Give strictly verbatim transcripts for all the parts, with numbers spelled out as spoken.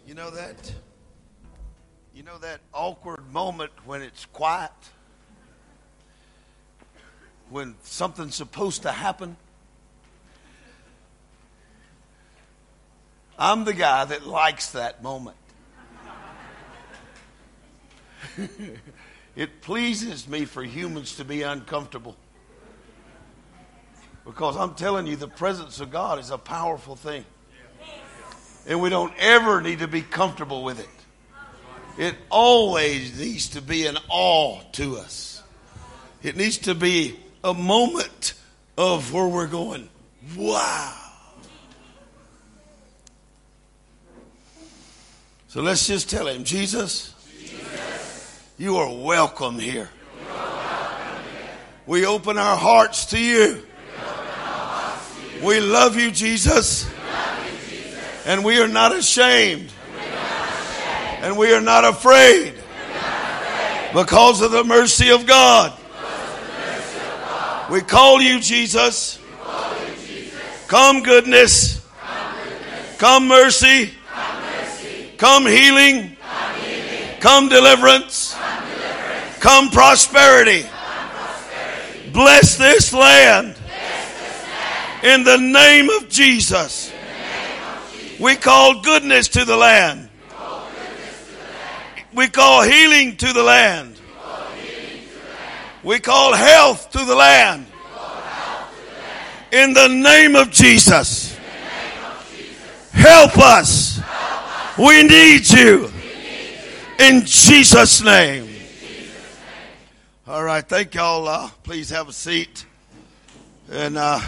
You know that? You know that awkward moment when it's quiet? When something's supposed to happen? I'm the guy that likes that moment. It pleases me for humans to be uncomfortable. Because I'm telling you, the presence of God is a powerful thing. And we don't ever need to be comfortable with it. It always needs to be an awe to us. It needs to be a moment of where we're going, wow. So let's just tell him, Jesus, Jesus. You are welcome here. You are welcome here. We open our hearts to you. We, hearts to you. We love you, Jesus. We love you, Jesus. And we are not ashamed. And we are not afraid because of the mercy of God. We call you, Jesus. Come goodness. Come mercy. Come healing. Come deliverance. Come prosperity. Bless this land. In the name of Jesus. We call goodness to the land. We call healing to the land. We call health to the land. In the name of Jesus. Help us. We need you. In Jesus' name. All right. Thank y'all. Uh, please have a seat. And uh,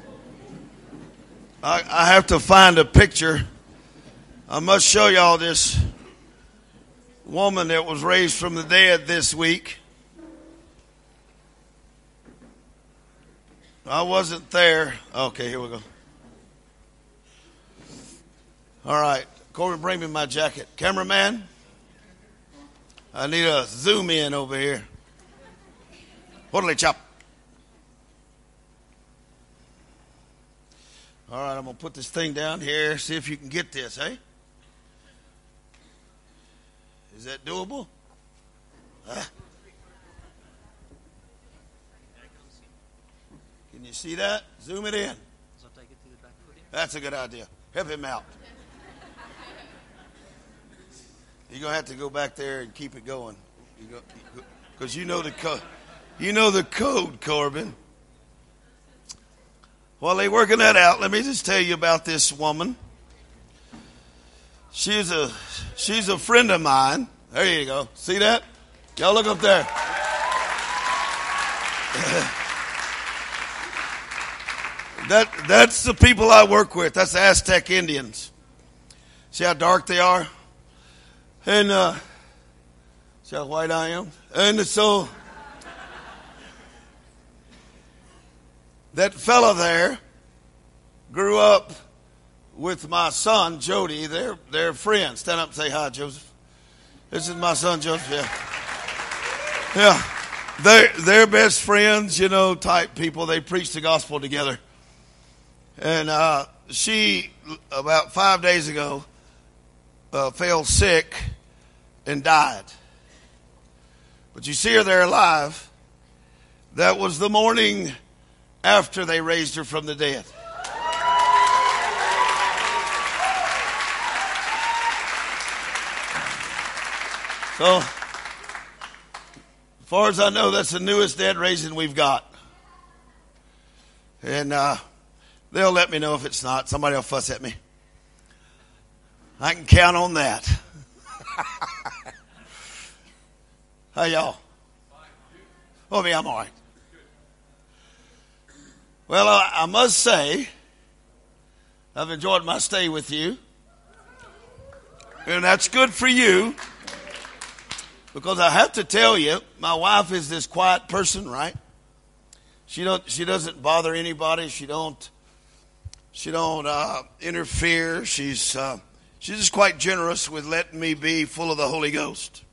I, I have to find a picture. I must show y'all this woman that was raised from the dead this week. I wasn't there. Okay, here we go. All right. Corey, bring me my jacket. Cameraman, I need a zoom in over here. What'll chop? All right, I'm going to put this thing down here. See if you can get this, eh? Is that doable? Huh? Can you see that? Zoom it in. That's a good idea. Help him out. You're going to have to go back there and keep it going. Because you know the code. You know the code, Corbin. While they're working that out, let me just tell you about this woman. She's a she's a friend of mine. There you go. See that? Y'all look up there. that that's the people I work with. That's the Aztec Indians. See how dark they are? And uh, see how white I am? And so that fella there grew up with my son, Jody. They're, they're friends. Stand up and say hi, Joseph. This is my son, Joseph. Yeah. Yeah. They're, they're best friends, you know, type people. They preach the gospel together. And uh, she, about five days ago, uh, fell sick and died. But you see her there alive. That was the morning after they raised her from the dead. So, as far as I know, that's the newest dead raising we've got. And uh, they'll let me know if it's not. Somebody will fuss at me. I can count on that. How y'all? Oh, me, I'm all right. Well, I, I must say, I've enjoyed my stay with you. And that's good for you. Because I have to tell you, my wife is this quiet person, right? She don't. She doesn't bother anybody. She don't. She don't uh, interfere. She's uh, she's just quite generous with letting me be full of the Holy Ghost.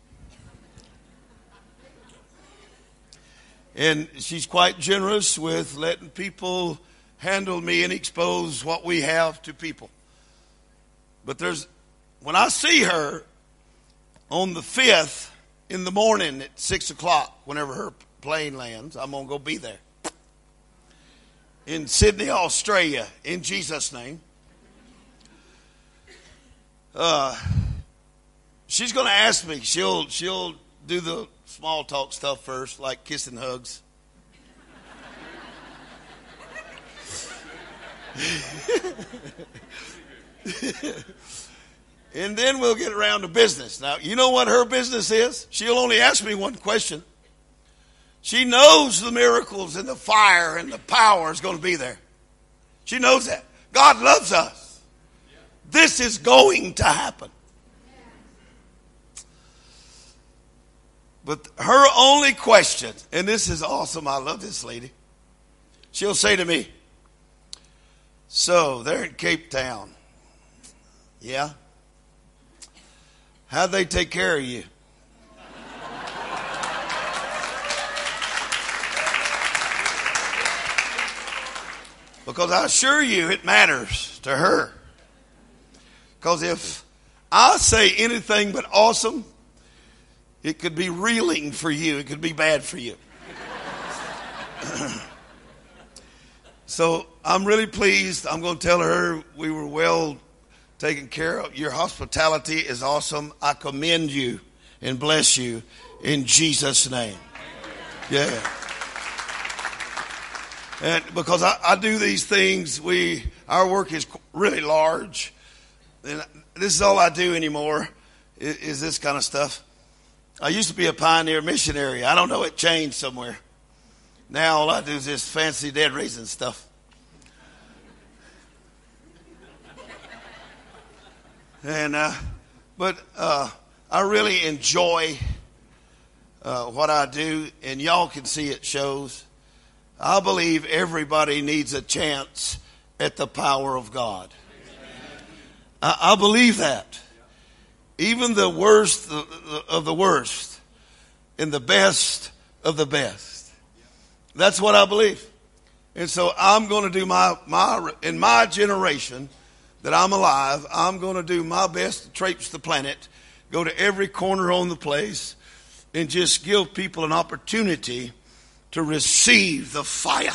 And she's quite generous with letting people handle me and expose what we have to people. But there's when I see her on the fifth in the morning at six o'clock, whenever her plane lands, I'm going to go be there. In Sydney, Australia, in Jesus' name. Uh, she's going to ask me. She'll she'll do the small talk stuff first, like kissing hugs. And then we'll get around to business. Now, you know what her business is? She'll only ask me one question. She knows the miracles and the fire and the power is going to be there. She knows that. God loves us. This is going to happen. But her only question, and this is awesome, I love this lady. She'll say to me, so they're in Cape Town. Yeah? How'd they take care of you? Because I assure you it matters to her. Because if I say anything but awesome, it could be reeling for you. It could be bad for you. So I'm really pleased. I'm going to tell her we were well taken care of. Your hospitality is awesome. I commend you and bless you in Jesus' name. Yeah. And because I, I do these things, we our work is really large. And this is all I do anymore is, is this kind of stuff. I used to be a pioneer missionary. I don't know, it changed somewhere. Now all I do is this fancy dead raising stuff. And uh, but uh, I really enjoy uh, what I do, and y'all can see it shows. I believe everybody needs a chance at the power of God. I, I believe that. Even the worst of the worst and the best of the best. That's what I believe. And so I'm going to do my, my in my generation that I'm alive, I'm going to do my best to traipse the planet, go to every corner on the place, and just give people an opportunity to receive the fire.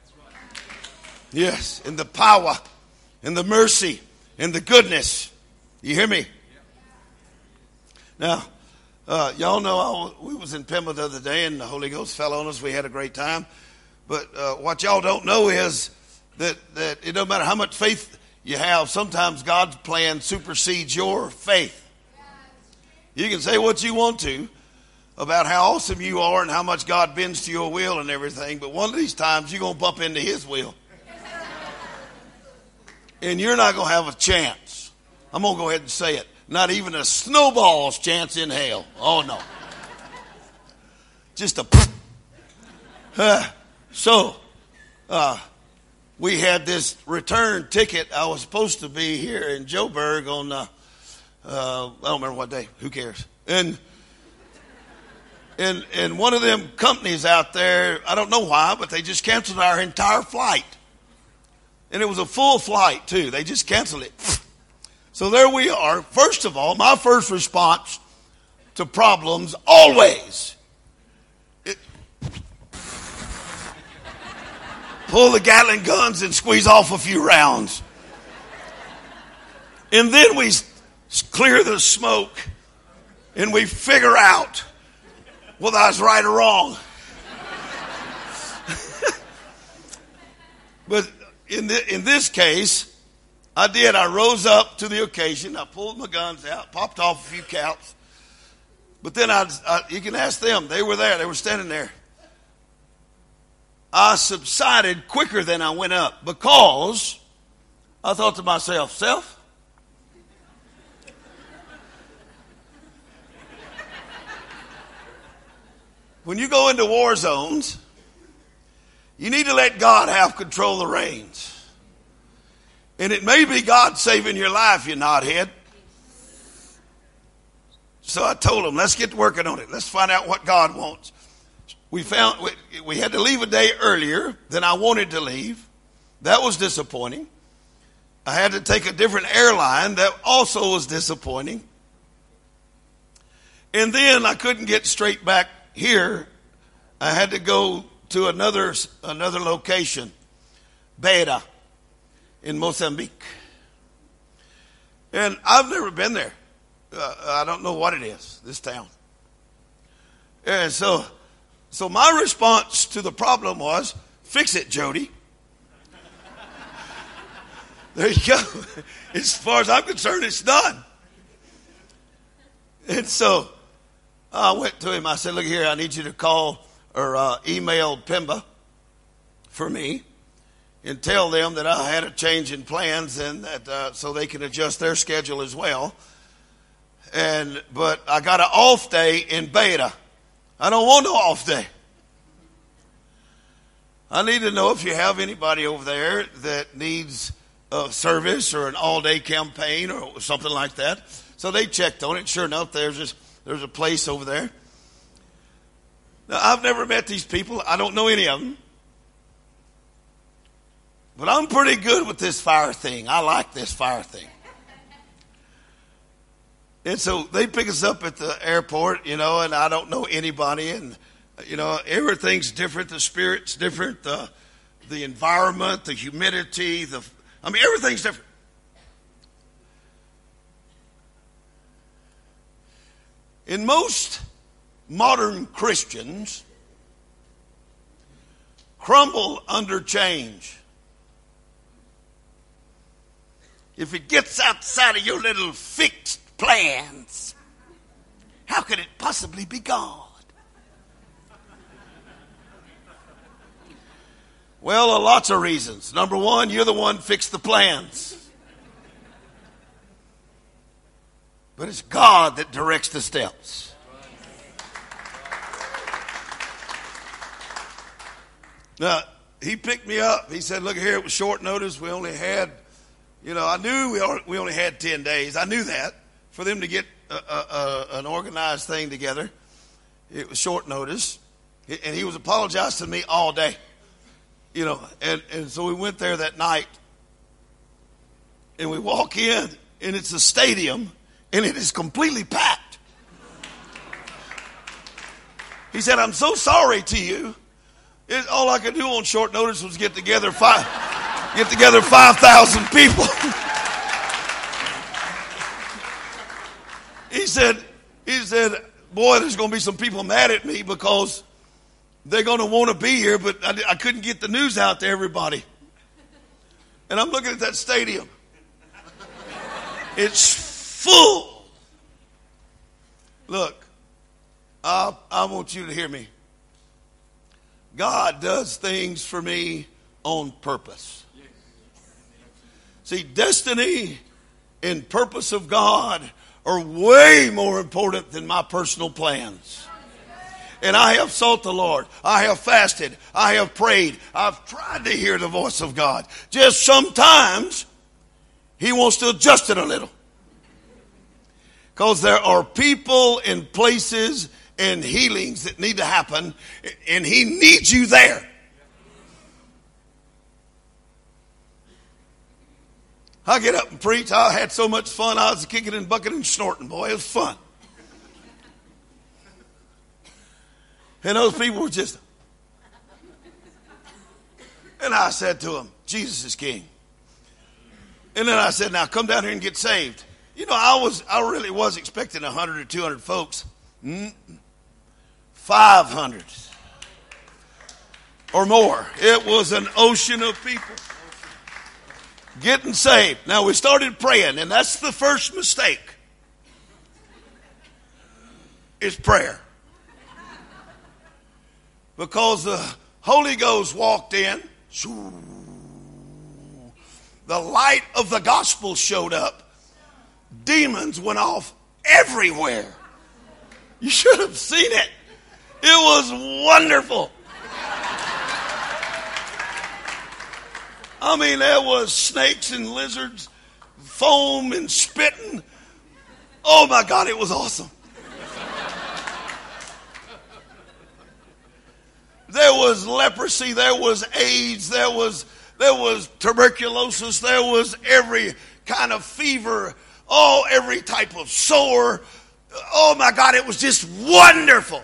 Yes, and the power, and the mercy, and the goodness. You hear me? Now, uh, y'all know I was, we was in Pima the other day, and the Holy Ghost fell on us. We had a great time. But uh, what y'all don't know is that, that it don't matter how much faith you have, sometimes God's plan supersedes your faith. You can say what you want to about how awesome you are and how much God bends to your will and everything, but one of these times you're going to bump into his will. And you're not going to have a chance. I'm going to go ahead and say it. Not even a snowball's chance in hell. Oh, no. Just a... Uh, so, uh, we had this return ticket. I was supposed to be here in Joburg on, uh, uh, I don't remember what day. Who cares? And... And, and one of them companies out there, I don't know why, but they just canceled our entire flight. And it was a full flight, too. They just canceled it. So there we are. First of all, my first response to problems always. It, pull the Gatling guns and squeeze off a few rounds. And then we clear the smoke and we figure out whether I was right or wrong. But in the, in this case, I did. I rose up to the occasion. I pulled my guns out, popped off a few caps. But then I, I, you can ask them. They were there. They were standing there. I subsided quicker than I went up because I thought to myself, self, when you go into war zones, you need to let God have control of the reins. And it may be God saving your life, you knothead. So I told him, let's get working on it. Let's find out what God wants. We found we, we had to leave a day earlier than I wanted to leave. That was disappointing. I had to take a different airline that also was disappointing. And then I couldn't get straight back here. I had to go to another another location, Beira, in Mozambique. And I've never been there. Uh, I don't know what it is, this town. And so, so my response to the problem was, fix it, Jody. There you go. As far as I'm concerned, it's done. And so I went to him. I said, look here, I need you to call or uh, email Pemba for me and tell them that I had a change in plans and that uh, so they can adjust their schedule as well. And but I got an off day in Beira. I don't want no off day. I need to know if you have anybody over there that needs a service or an all-day campaign or something like that. So they checked on it. Sure enough, there's just, there's a place over there. Now, I've never met these people. I don't know any of them. But I'm pretty good with this fire thing. I like this fire thing. And so they pick us up at the airport, you know, and I don't know anybody. And, you know, everything's different. The spirit's different. The, the environment, the humidity, the, I mean, everything's different. In most modern Christians crumble under change. If it gets outside of your little fixed plans, how could it possibly be God? Well, lots of reasons. Number one, you're the one fixed the plans. But it's God that directs the steps. Now, he picked me up. He said, look here, it was short notice. We only had, you know, I knew we we only had ten days. I knew that for them to get a, a, a, an organized thing together. It was short notice. And he was apologizing to me all day. You know, and, and so we went there that night. And we walk in, and it's a stadium, and it is completely packed. He said, I'm so sorry to you. It, all I could do on short notice was get together five, get together five thousand people. He said, he said, boy, there's going to be some people mad at me because they're going to want to be here, but I, I couldn't get the news out to everybody. And I'm looking at that stadium. It's full. Look, I, I want you to hear me. God does things for me on purpose. See, destiny and purpose of God are way more important than my personal plans. And I have sought the Lord. I have fasted. I have prayed. I've tried to hear the voice of God. Just sometimes He wants to adjust it a little. Because there are people and places and healings that need to happen, and He needs you there. I get up and preach. I had so much fun. I was kicking and bucking and snorting, boy. It was fun. And those people were just... And I said to them, Jesus is King. And then I said, now come down here and get saved. You know, I was, I really was expecting one hundred or two hundred folks. five hundred or more. It was an ocean of people getting saved. Now we started praying, and that's the first mistake. Is prayer. Because the Holy Ghost walked in. The light of the gospel showed up. Demons went off everywhere. You should have seen it. It was wonderful. I mean, there was snakes and lizards, foam and spitting. Oh my God, it was awesome. There was leprosy, there was AIDS, there was there was tuberculosis, there was every kind of fever, oh, every type of sore. Oh my God, it was just wonderful.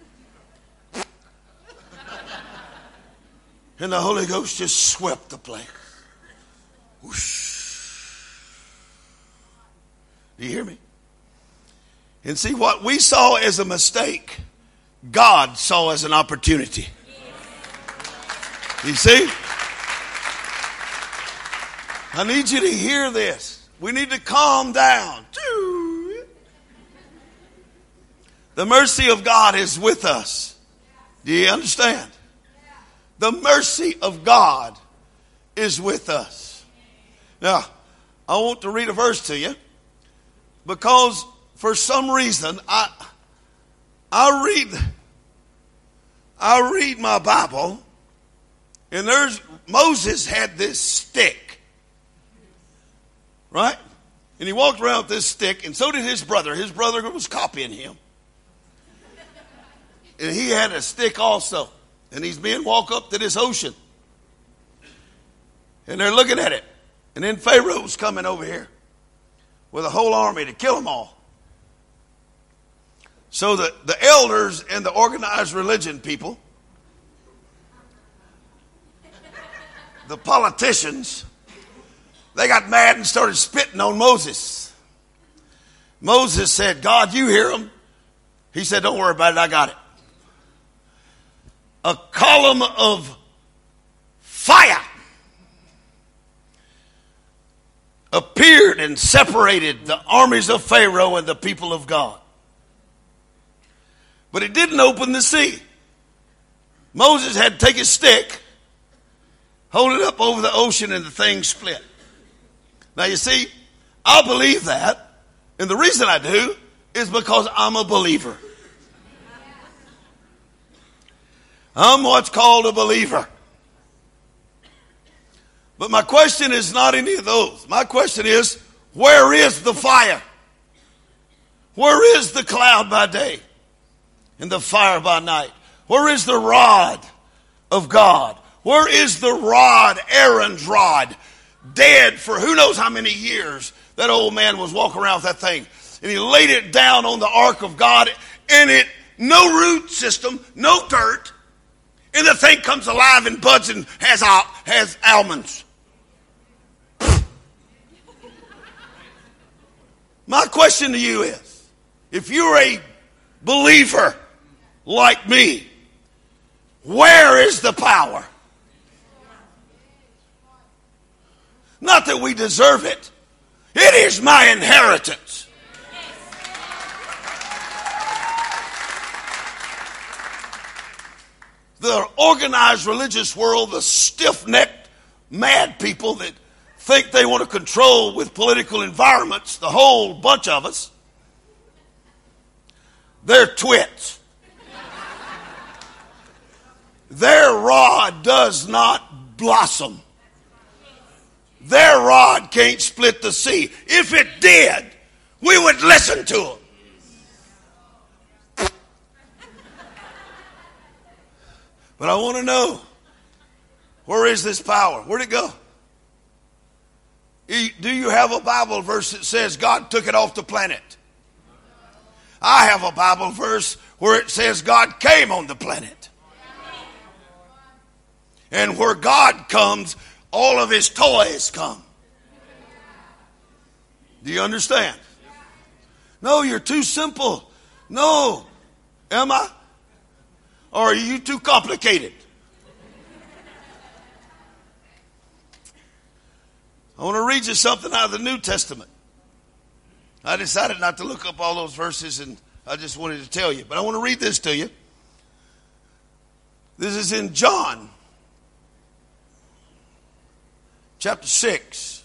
And the Holy Ghost just swept the place. Whoosh. Do you hear me? And see, what we saw as a mistake, God saw as an opportunity. You see? I need you to hear this. We need to calm down. The mercy of God is with us. Do you understand? The mercy of God is with us. Now, I want to read a verse to you because for some reason I I read I read my Bible, and there's Moses had this stick, right? And he walked around with this stick, and so did his brother. His brother was copying him, and he had a stick also. And these men walk up to this ocean, and they're looking at it. And then Pharaoh's coming over here with a whole army to kill them all. So the, the elders and the organized religion people, the politicians, they got mad and started spitting on Moses. Moses said, God, you hear them. He said, don't worry about it, I got it. A column of fire appeared and separated the armies of Pharaoh and the people of God. But it didn't open the sea. Moses had to take his stick, hold it up over the ocean, and the thing split. Now you see, I believe that, and the reason I do is because I'm a believer. I'm what's called a believer. But my question is not any of those. My question is, where is the fire? Where is the cloud by day and the fire by night? Where is the rod of God? Where is the rod, Aaron's rod, dead for who knows how many years? That old man was walking around with that thing. And he laid it down on the ark of God, and it, no root system, no dirt. And the thing comes alive and buds and has, has almonds. My question to you is, if you're a believer like me, where is the power? Not that we deserve it. It is my inheritance. The organized religious world, the stiff-necked, mad people that think they want to control with political environments, the whole bunch of us, they're twits. Their rod does not blossom. Their rod can't split the sea. If it did, we would listen to them. But I want to know, where is this power? Where'd it go? Do you have a Bible verse that says God took it off the planet? I have a Bible verse where it says God came on the planet. And where God comes, all of his toys come. Do you understand? No, you're too simple. No. Am I? Or are you too complicated? I want to read you something out of the New Testament. I decided not to look up all those verses, and I just wanted to tell you. But I want to read this to you. This is in John, chapter six.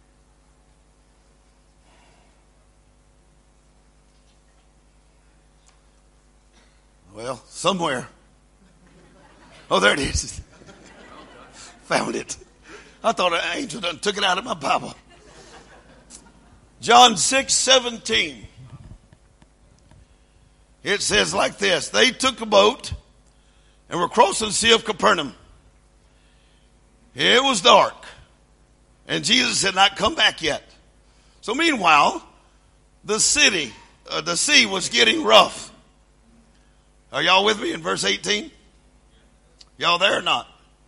Well, somewhere. Oh, there it is. Found it. I thought an angel done took it out of my Bible. John six seventeen. It says like this. They took a boat and were crossing the Sea of Capernaum. It was dark. And Jesus had not come back yet. So meanwhile, the city, uh, the sea was getting rough. Are y'all with me in verse eighteen? Y'all there or not?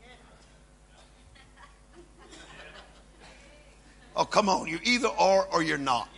Oh, come on. You either are or you're not.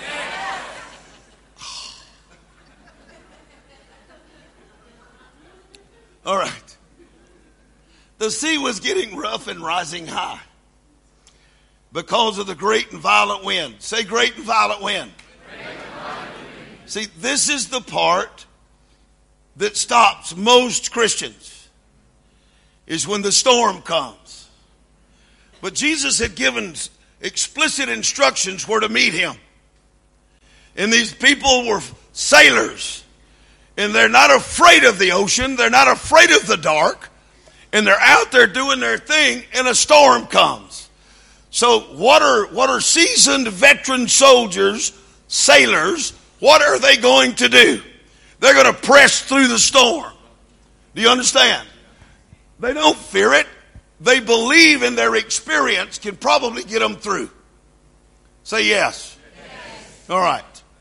All right. The sea was getting rough and rising high because of the great and violent wind. Say great and violent wind. Great and violent wind. See, this is the part that stops most Christians, is when the storm comes. But Jesus had given explicit instructions where to meet him. And these people were sailors. And they're not afraid of the ocean. They're not afraid of the dark. And they're out there doing their thing, and a storm comes. So what are, what are seasoned veteran soldiers, sailors, what are they going to do? They're going to press through the storm. Do you understand? They don't fear it. They believe in their experience can probably get them through. Say yes. Yes. All right.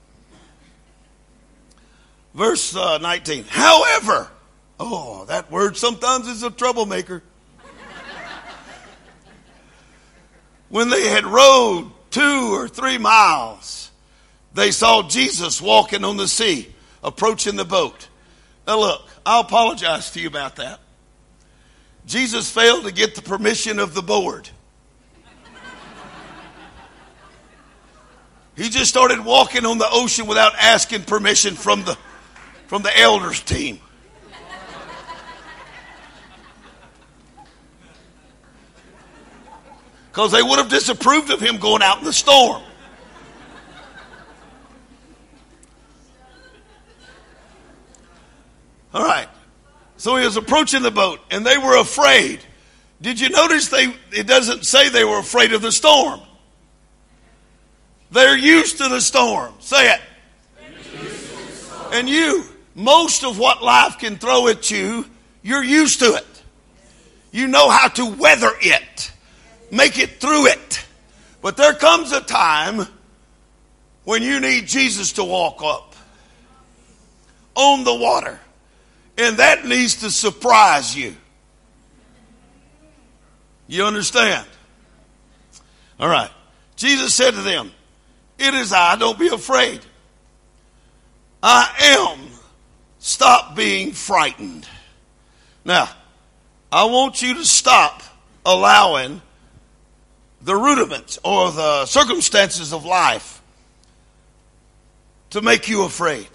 Verse uh, nineteen. However, oh, that word sometimes is a troublemaker. When they had rowed two or three miles, they saw Jesus walking on the sea, approaching the boat. Now look, I'll apologize to you about that. Jesus failed to get the permission of the board. He just started walking on the ocean without asking permission from the, from the elders team. Because they would have disapproved of him going out in the storm. All right. So he was approaching the boat, and they were afraid. Did you notice they? It doesn't say they were afraid of the storm. They're used to the storm. Say it. And you, most of what life can throw at you, you're used to it. You know how to weather it. Make it through it. But there comes a time when you need Jesus to walk up on the water. And that needs to surprise you. You understand? All right. Jesus said to them, "It is I, don't be afraid. I am. Stop being frightened." Now, I want you to stop allowing the rudiments or the circumstances of life to make you afraid.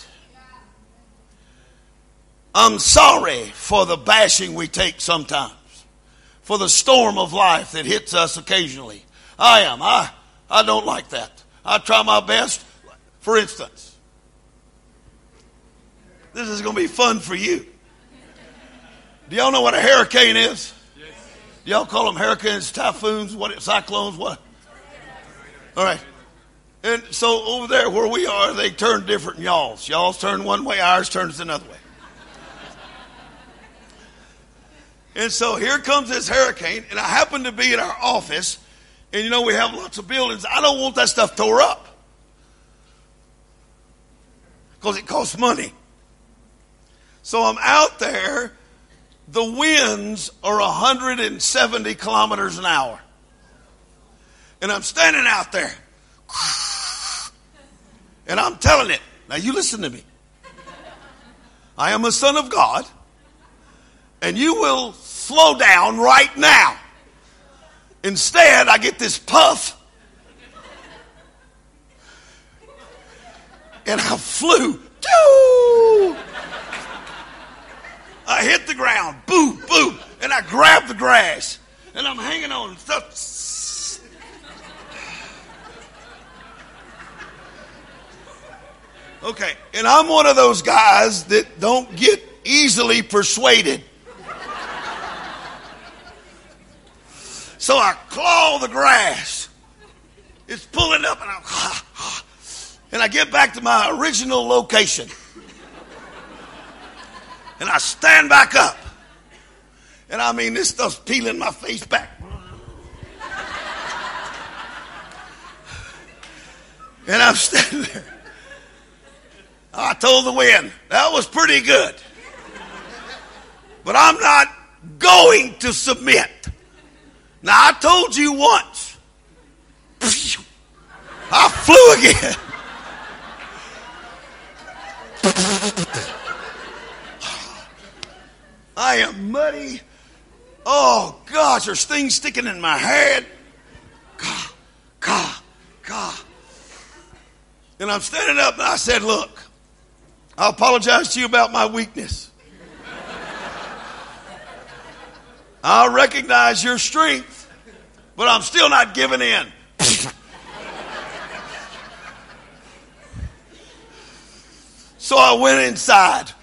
I'm sorry for the bashing we take sometimes, for the storm of life that hits us occasionally. I am. I, I don't like that. I try my best. For instance, this is going to be fun for you. Do y'all know what a hurricane is? Yes. Do y'all call them hurricanes, typhoons, what, cyclones, what? All right. And so over there where we are, they turn different in y'all's. Y'all's turn one way, ours turns another way. And so here comes this hurricane, and I happen to be in our office, and you know we have lots of buildings. I don't want that stuff tore up because it costs money. So I'm out there. The winds are one hundred seventy kilometers an hour. And I'm standing out there. And I'm telling it. Now you listen to me. I am a son of God. And you will slow down right now. Instead, I get this puff. And I flew. Doo! I hit the ground. Boom, boom. And I grabbed the grass. And I'm hanging on. Okay. And I'm one of those guys that don't get easily persuaded. So I claw the grass. It's pulling up, and I and I get back to my original location. And I stand back up. And I mean, this stuff's peeling my face back. And I'm standing there. I told the wind, that was pretty good. But I'm not going to submit. Now, I told you once. I flew again. I am muddy. Oh, gosh, there's things sticking in my head. God, God, God. And I'm standing up and I said, look, I apologize to you about my weakness. I recognize your strength, but I'm still not giving in. So I went inside.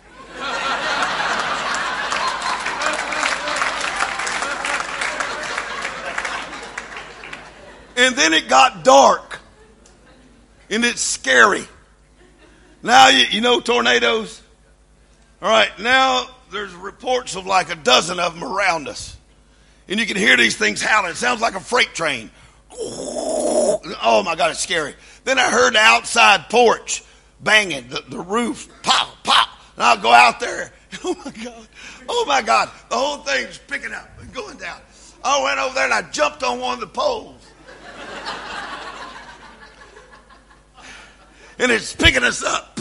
And then it got dark. And it's scary. Now, you, you know tornadoes? All right, now there's reports of like a dozen of them around us. And you can hear these things howling. It sounds like a freight train. Oh, my God, it's scary. Then I heard the outside porch banging, the, the roof, pop, pop. And I'll go out there. Oh, my God. Oh, my God. The whole thing's picking up and going down. I went over there and I jumped on one of the poles. And it's picking us up.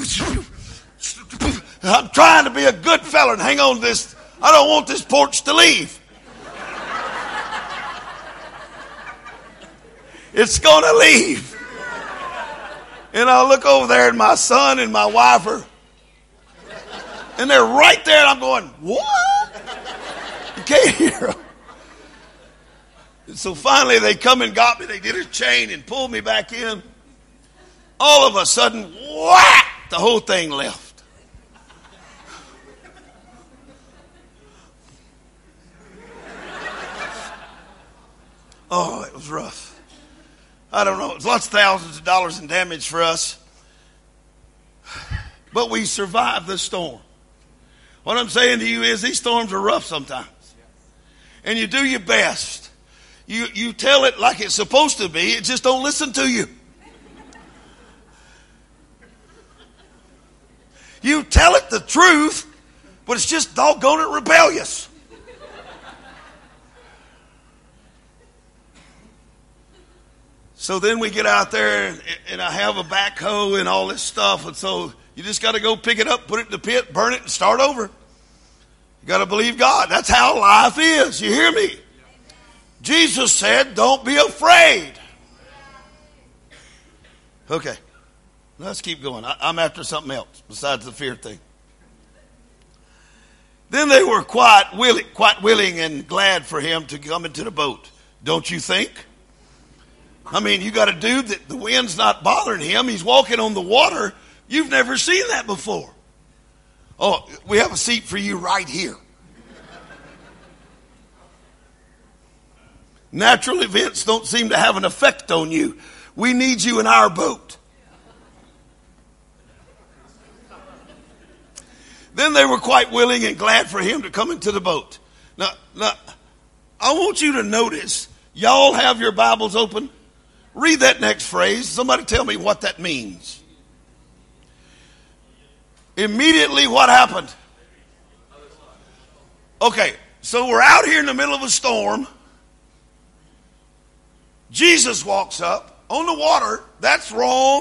I'm trying to be a good fella and hang on to this. I don't want this porch to leave. It's going to leave. And I look over there and my son and my wife are, and they're right there and I'm going, what? You can't hear them. And so finally they come and got me. They did a chain and pulled me back in. All of a sudden, whack, the whole thing left. Oh, it was rough. I don't know. It was lots of thousands of dollars in damage for us. But we survived the storm. What I'm saying to you is these storms are rough sometimes. And you do your best. You, you tell it like it's supposed to be. It just don't listen to you. You tell it the truth, but it's just doggone it rebellious. So then we get out there, and, and I have a backhoe and all this stuff, and so you just got to go pick it up, put it in the pit, burn it, and start over. You got to believe God. That's how life is. You hear me? Jesus said, don't be afraid. Okay. Let's keep going. I, I'm after something else besides the fear thing. Then they were quite willing, quite willing and glad for him to come into the boat. Don't you think? I mean, you got a dude that the wind's not bothering him. He's walking on the water. You've never seen that before. Oh, we have a seat for you right here. Natural events don't seem to have an effect on you. We need you in our boat. Then they were quite willing and glad for him to come into the boat. Now, now, I want you to notice, y'all have your Bibles open? Read that next phrase. Somebody tell me what that means. Immediately, what happened? Okay, so we're out here in the middle of a storm. Jesus walks up on the water. That's wrong.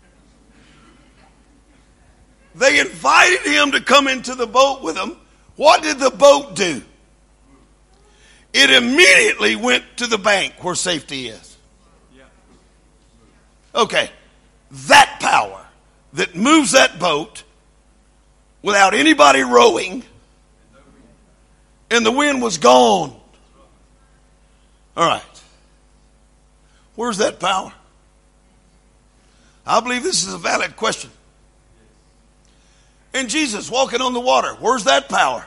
They invited him to come into the boat with them. What did the boat do? It immediately went to the bank where safety is. Okay, that power that moves that boat without anybody rowing, and the wind was gone. All right. Where's that power? I believe this is a valid question. And Jesus walking on the water. Where's that power?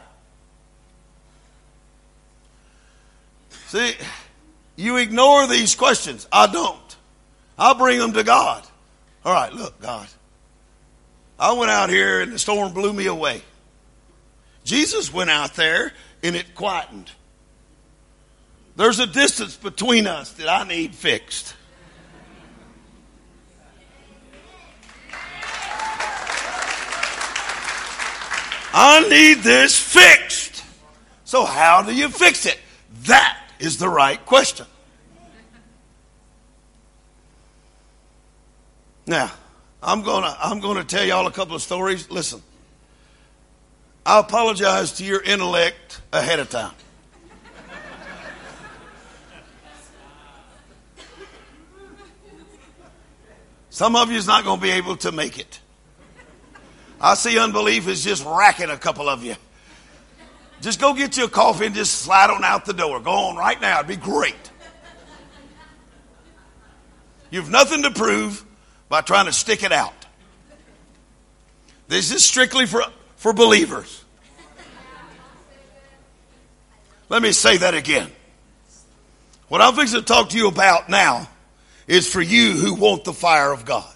See, you ignore these questions. I don't. I'll bring them to God. All right, look, God. I went out here and the storm blew me away. Jesus went out there and it quietened. There's a distance between us that I need fixed. I need this fixed. So how do you fix it? That is the right question. Now, I'm gonna I'm gonna tell y'all a couple of stories. Listen, I apologize to your intellect ahead of time. Some of you is not going to be able to make it. I see unbelief is just racking a couple of you. Just go get you a coffee and just slide on out the door. Go on right now. It'd be great. You've nothing to prove by trying to stick it out. This is strictly for, for believers. Let me say that again. What I'm fixing to talk to you about now is for you who want the fire of God.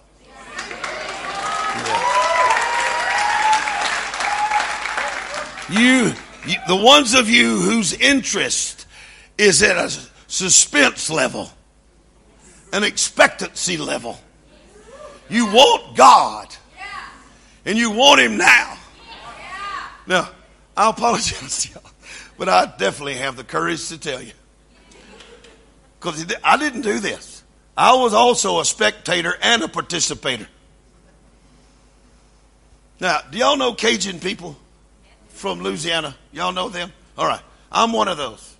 Yeah. You, you, the ones of you whose interest is at a suspense level, an expectancy level. You want God, and you want Him now. Now, I apologize to y'all, but I definitely have the courage to tell you. Because I didn't do this. I was also a spectator and a participator. Now, do y'all know Cajun people from Louisiana? Y'all know them? All right. I'm one of those.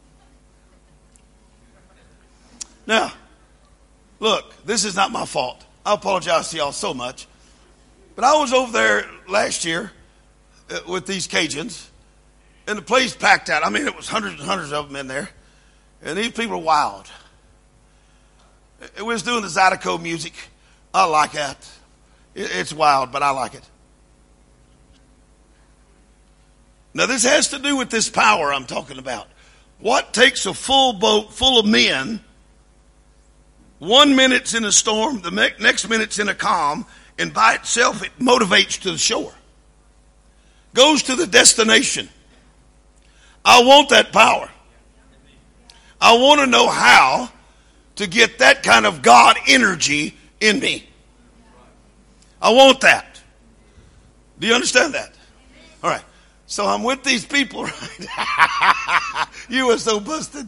Now, look, this is not my fault. I apologize to y'all so much. But I was over there last year with these Cajuns, and the place packed out. I mean, it was hundreds and hundreds of them in there. And these people are wild. We was doing the Zydeco music. I like that. It's wild, but I like it. Now, this has to do with this power I'm talking about. What takes a full boat full of men, one minute's in a storm, the next minute's in a calm, and by itself it motivates to the shore. Goes to the destination. I want that power. I want to know how to get that kind of God energy in me. I want that. Do you understand that? All right. So I'm with these people, right? You were so busted.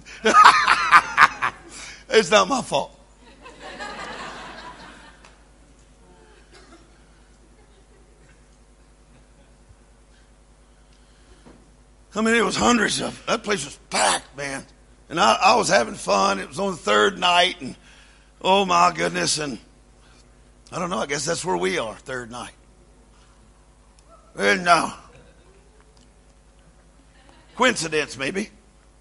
It's not my fault. I mean, it was hundreds of, that place was packed, man. And I, I was having fun. It was on the third night, and oh my goodness, and I don't know, I guess that's where we are, third night. And uh, coincidence, maybe.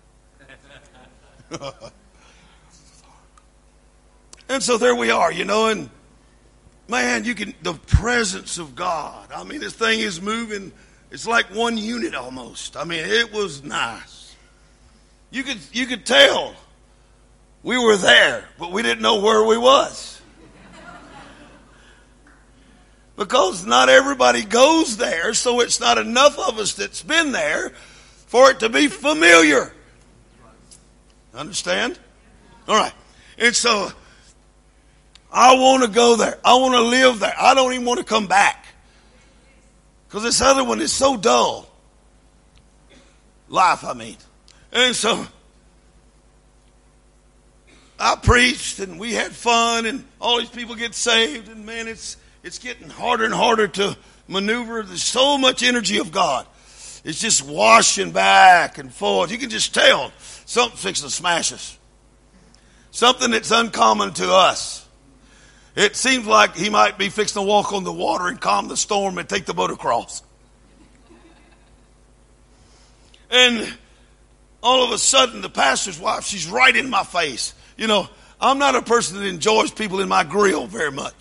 And so there we are, you know, and man, you can, the presence of God. I mean, this thing is moving. It's like one unit almost. I mean, it was nice. You could you could tell we were there, but we didn't know where we was. Because not everybody goes there, so it's not enough of us that's been there for it to be familiar. Understand? All right. And so I want to go there. I want to live there. I don't even want to come back. Because this other one is so dull. Life, I mean. And so I preached and we had fun and all these people get saved, and man, it's it's getting harder and harder to maneuver. There's so much energy of God. It's just washing back and forth. You can just tell something's fixing to smash us. Something that's uncommon to us. It seems like he might be fixing to walk on the water and calm the storm and take the boat across. And all of a sudden, the pastor's wife, she's right in my face. You know, I'm not a person that enjoys people in my grill very much.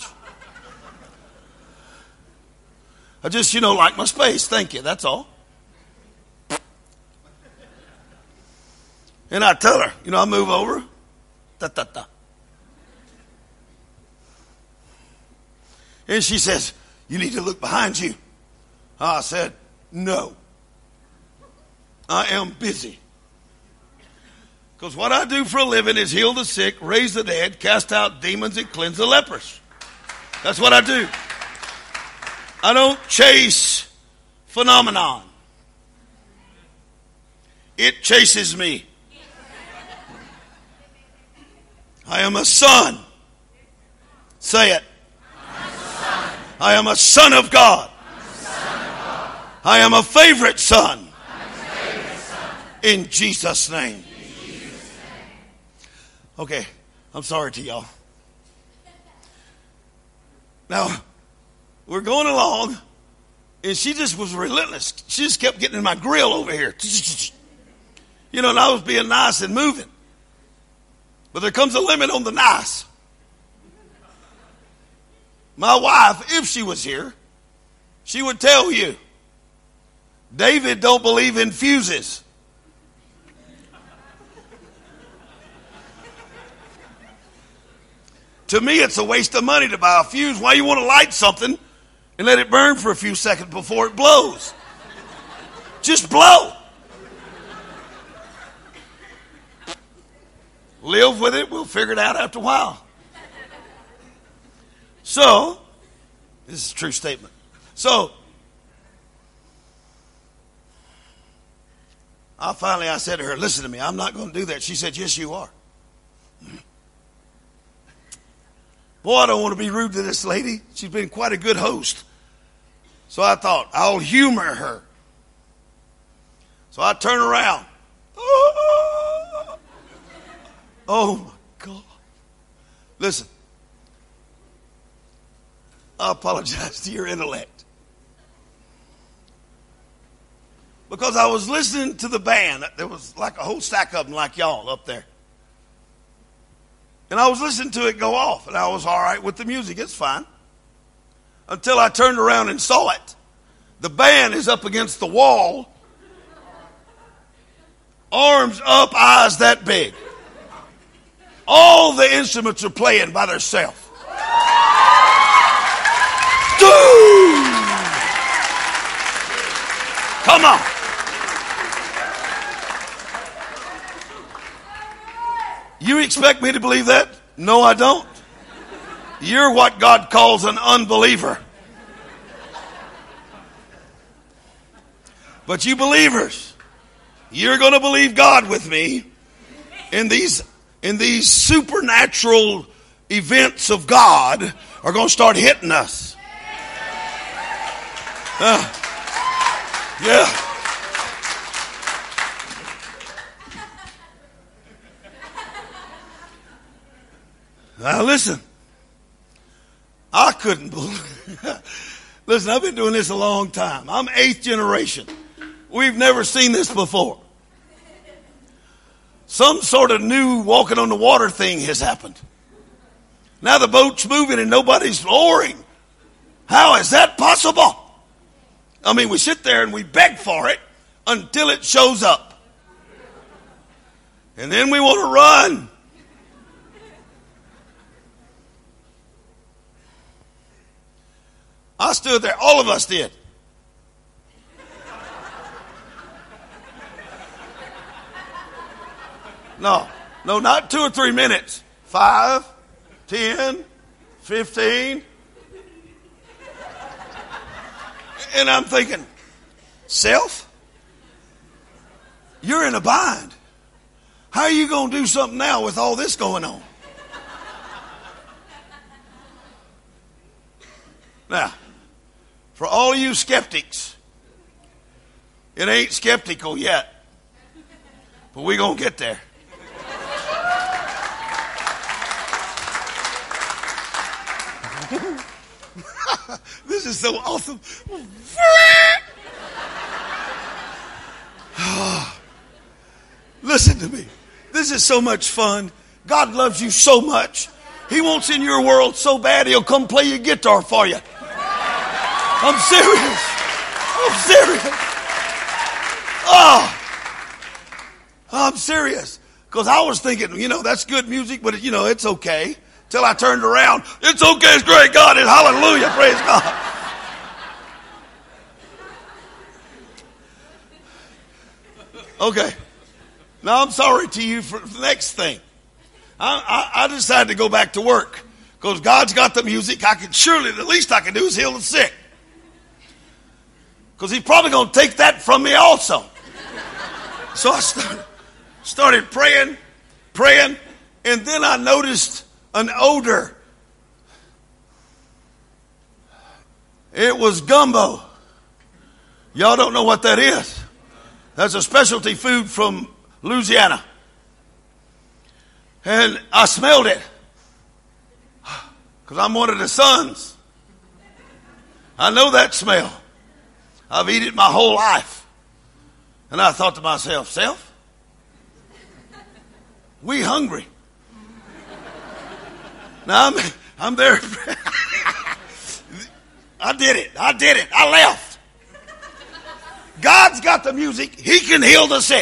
I just, you know, like my space. Thank you. That's all. And I tell her, you know, I move over. Da, da, da. And she says, you need to look behind you. I said, no. I am busy. Because what I do for a living is heal the sick, raise the dead, cast out demons, and cleanse the lepers. That's what I do. I don't chase phenomenon. It chases me. I am a son. Say it. I am a son of God. I am a favorite son. In Jesus' name. Okay, I'm sorry to y'all. Now, we're going along, and she just was relentless. She just kept getting in my grill over here. You know, and I was being nice and moving. But there comes a limit on the nice. My wife, if she was here, she would tell you, David don't believe in fuses. To me, it's a waste of money to buy a fuse. Why you want to light something and let it burn for a few seconds before it blows? Just blow. Live with it. We'll figure it out after a while. So, this is a true statement. So, I finally, I said to her, listen to me, I'm not going to do that. She said, yes, you are. Boy, I don't want to be rude to this lady. She's been quite a good host. So I thought, I'll humor her. So I turn around. Oh, oh my God. Listen. I apologize to your intellect. Because I was listening to the band. There was like a whole stack of them like y'all up there. And I was listening to it go off. And I was all right with the music. It's fine. Until I turned around and saw it. The band is up against the wall. Arms up, eyes that big. All the instruments are playing by themselves. Come on. You expect me to believe that? No, I don't. You're what God calls an unbeliever. But you believers, you're going to believe God with me in these, in these supernatural events of God are going to start hitting us. Uh, yeah. Now listen, I couldn't believe. Listen, I've been doing this a long time. I'm eighth generation. We've never seen this before. Some sort of new walking on the water thing has happened. Now the boat's moving and nobody's lowering. How is that possible? I mean, we sit there and we beg for it until it shows up. And then we want to run. I stood there. All of us did. No, no, not two or three minutes. Five, ten, fifteen. And I'm thinking, self, you're in a bind. How are you going to do something now with all this going on? Now, for all you skeptics, it ain't skeptical yet, but we're going to get there. This is so awesome. Listen to me. This is so much fun. God loves you so much. He wants in your world so bad he'll come play your guitar for you. I'm serious. I'm serious. Oh, I'm serious. Because I was thinking, you know, that's good music, but, you know, it's okay. Till I turned around. It's okay. It's great. God is hallelujah. Praise God. Okay. Now I'm sorry to you for the next thing. I, I, I decided to go back to work because God's got the music. I can surely, the least I can do is heal the sick. because he's probably going to take that from me also. So I started, started praying, praying, and then I noticed an odor. It was gumbo. Y'all don't know what that is. That's a specialty food from Louisiana. And I smelled it because I'm one of the sons. I know that smell. I've eaten it my whole life. And I thought to myself, self, we hungry. Now I'm, I'm there. I did it. I did it. I left. God's got the music. He can heal the sick.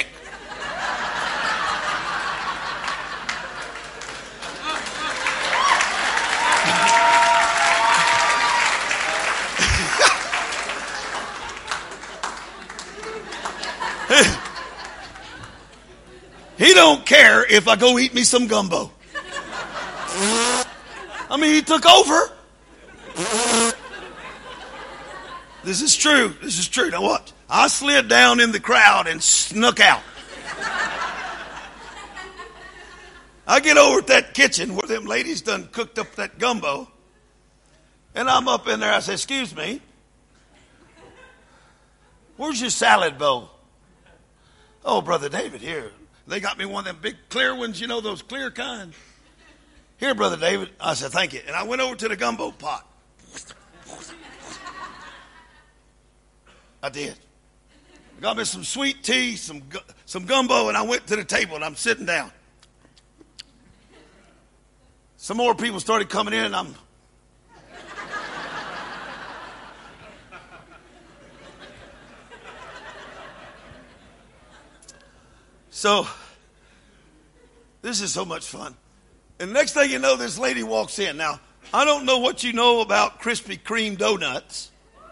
He don't care if I go eat me some gumbo. I mean, he took over. This is true. This is true. Now what? I slid down in the crowd and snuck out. I get over at that kitchen where them ladies done cooked up that gumbo. And I'm up in there. I said, excuse me. Where's your salad bowl? Oh, Brother David, here. They got me one of them big clear ones, you know, those clear kind. Here, Brother David. I said, thank you. And I went over to the gumbo pot. I did. I got me some sweet tea, some some gumbo, and I went to the table, and I'm sitting down. Some more people started coming in, and I'm... So, this is so much fun. And next thing you know, this lady walks in. Now, I don't know what you know about Krispy Kreme donuts.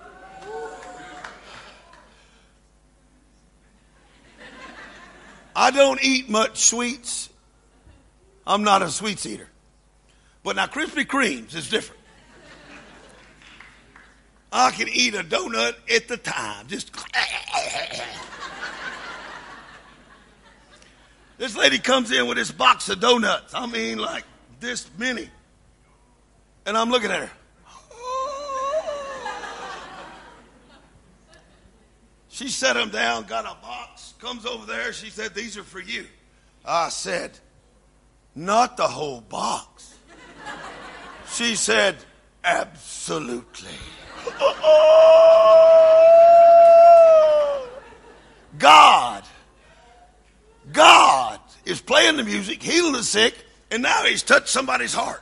I don't eat much sweets. I'm not a sweets eater. But now Krispy Kreme's is different. I can eat a donut at the time. Just... This lady comes in with this box of donuts. I mean, like this many. And I'm looking at her. She set them down, got a box, comes over there. She said, these are for you. I said, not the whole box. She said, absolutely. God. God is playing the music, healing the sick, and now he's touched somebody's heart.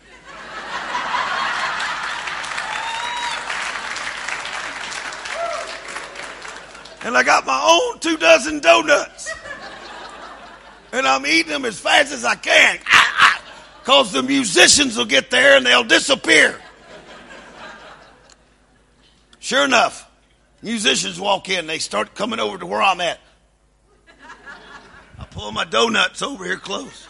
And I got my own two dozen donuts. And I'm eating them as fast as I can. Because the musicians will get there and they'll disappear. Sure enough, musicians walk in. They start coming over to where I'm at. I pull my donuts over here close.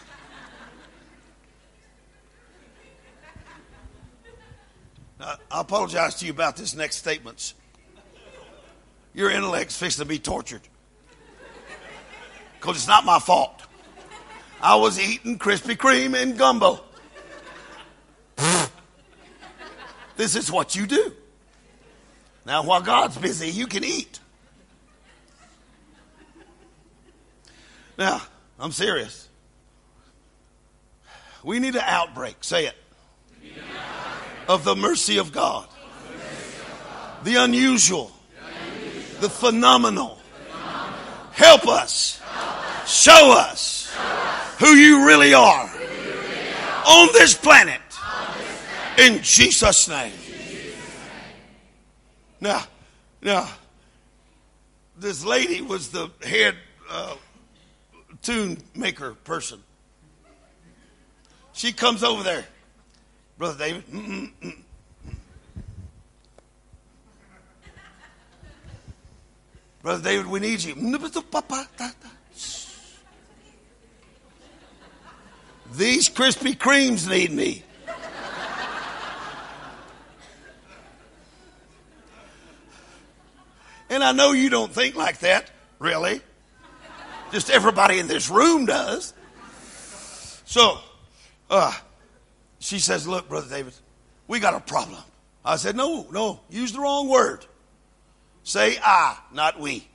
Now, I apologize to you about this next statement. Your intellect's fixing to be tortured. Because it's not my fault. I was eating Krispy Kreme and gumbo. This is what you do. Now, while God's busy, you can eat. Now, I'm serious. We need an outbreak. Say it. Of the mercy of God. The unusual. The phenomenal. Help us. Show us who you really are on this planet. In Jesus' name. Now, now, this lady was the head uh, tune maker person. She comes over there. Brother David. Mm, mm, mm. Brother David, we need you. These Krispy Kremes need me. And I know you don't think like that, really. Just everybody in this room does. So, uh, she says, look, Brother David, we got a problem. I said, no, no, use the wrong word. Say I, not we.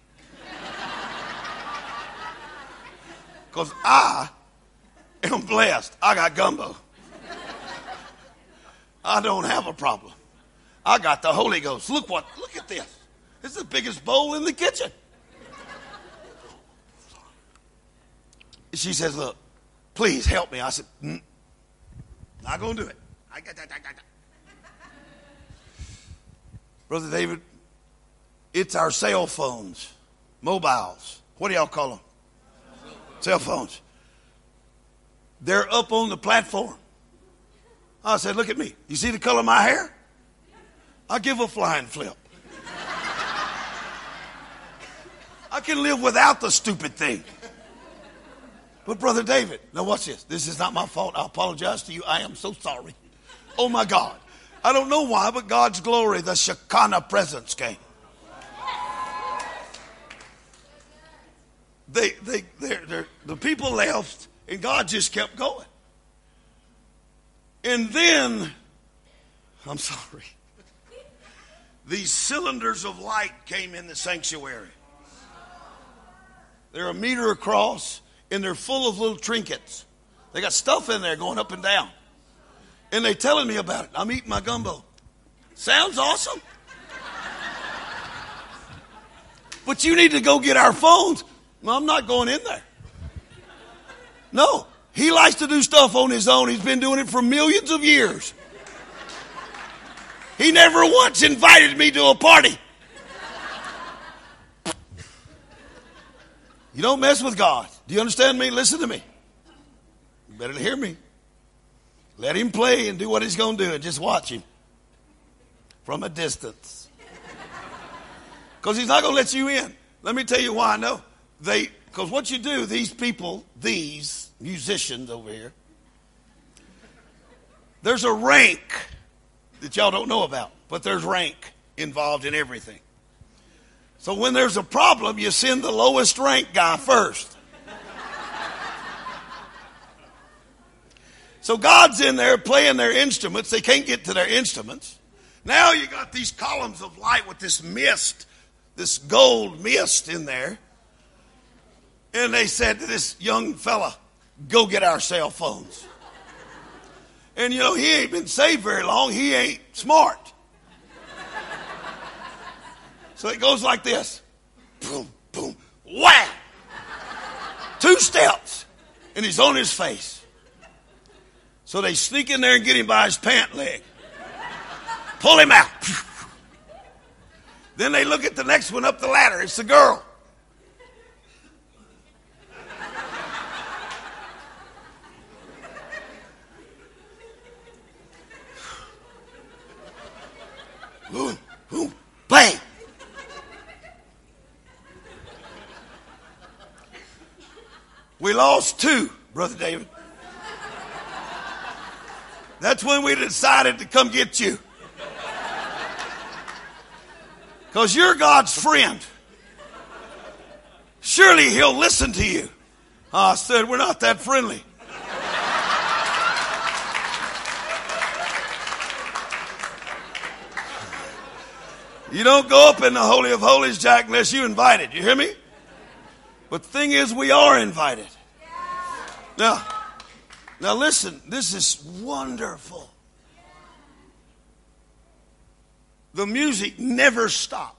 Because I am blessed. I got gumbo. I don't have a problem. I got the Holy Ghost. Look what, look at this. This is the biggest bowl in the kitchen. She says, look, please help me. I said, mm, not going to do it. I got that, I got that. Brother David, it's our cell phones, mobiles. What do y'all call them? Cell phones. They're up on the platform. I said, look at me. You see the color of my hair? I give a flying flip. I can live without the stupid thing. But Brother David, now watch this. This is not my fault. I apologize to you. I am so sorry. Oh my God. I don't know why, but God's glory, the Shekinah presence came. They, they, they're, they're, the people left, and God just kept going. And then, I'm sorry, these cylinders of light came in the sanctuary. They're a meter across, and they're full of little trinkets. They got stuff in there going up and down. And they telling me about it. I'm eating my gumbo. Sounds awesome. But you need to go get our phones. No, I'm not going in there. No. He likes to do stuff on his own. He's been doing it for millions of years. He never once invited me to a party. You don't mess with God. Do you understand me? Listen to me. You better hear me. Let him play and do what he's going to do and just watch him from a distance. Because he's not going to let you in. Let me tell you why I know. They, because what you do, these people, these musicians over here, there's a rank that y'all don't know about, but there's rank involved in everything. So when there's a problem, you send the lowest rank guy first. So God's in there playing their instruments. They can't get to their instruments. Now you got these columns of light with this mist, this gold mist in there. And they said to this young fella, go get our cell phones. And you know, he ain't been saved very long. He ain't smart. So it goes like this. Boom, boom, wham. Two steps. And he's on his face. So they sneak in there and get him by his pant leg. Pull him out. Then they look at the next one up the ladder. It's the girl. Boom, boom, bang. We lost two, Brother David. That's when we decided to come get you. Because you're God's friend. Surely he'll listen to you. I said, we're not that friendly. You don't go up in the Holy of Holies, Jack, unless you're invited. You hear me? But the thing is, we are invited. Now, now listen, this is wonderful. The music never stopped.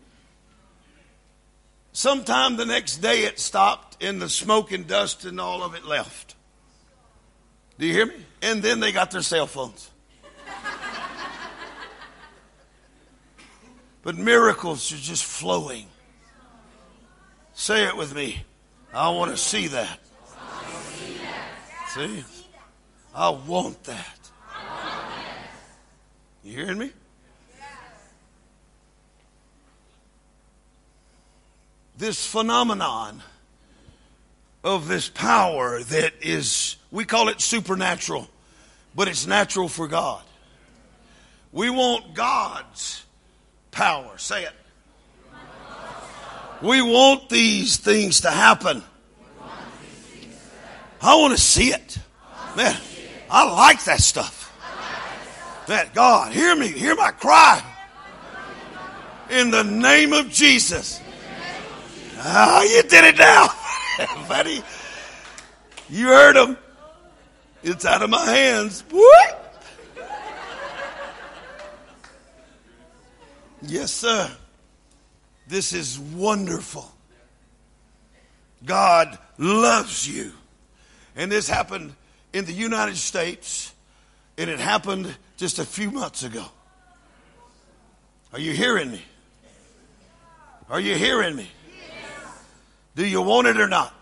Sometime the next day it stopped, and the smoke and dust and all of it left. Do you hear me? And then they got their cell phones. But miracles are just flowing. Say it with me. I want to see that. See? I want that. You hearing me? This phenomenon of this power that is, we call it supernatural, but it's natural for God. We want God's power. Say it. We want these things to happen. I want to see it. Man, I like that stuff. Man, God, hear me. Hear my cry. In the name of Jesus. Oh, you did it now. Buddy, you heard him. It's out of my hands. What? Yes, sir. This is wonderful. God loves you. And this happened in the United States, and it happened just a few months ago. Are you hearing me? Are you hearing me? Do you want it or not?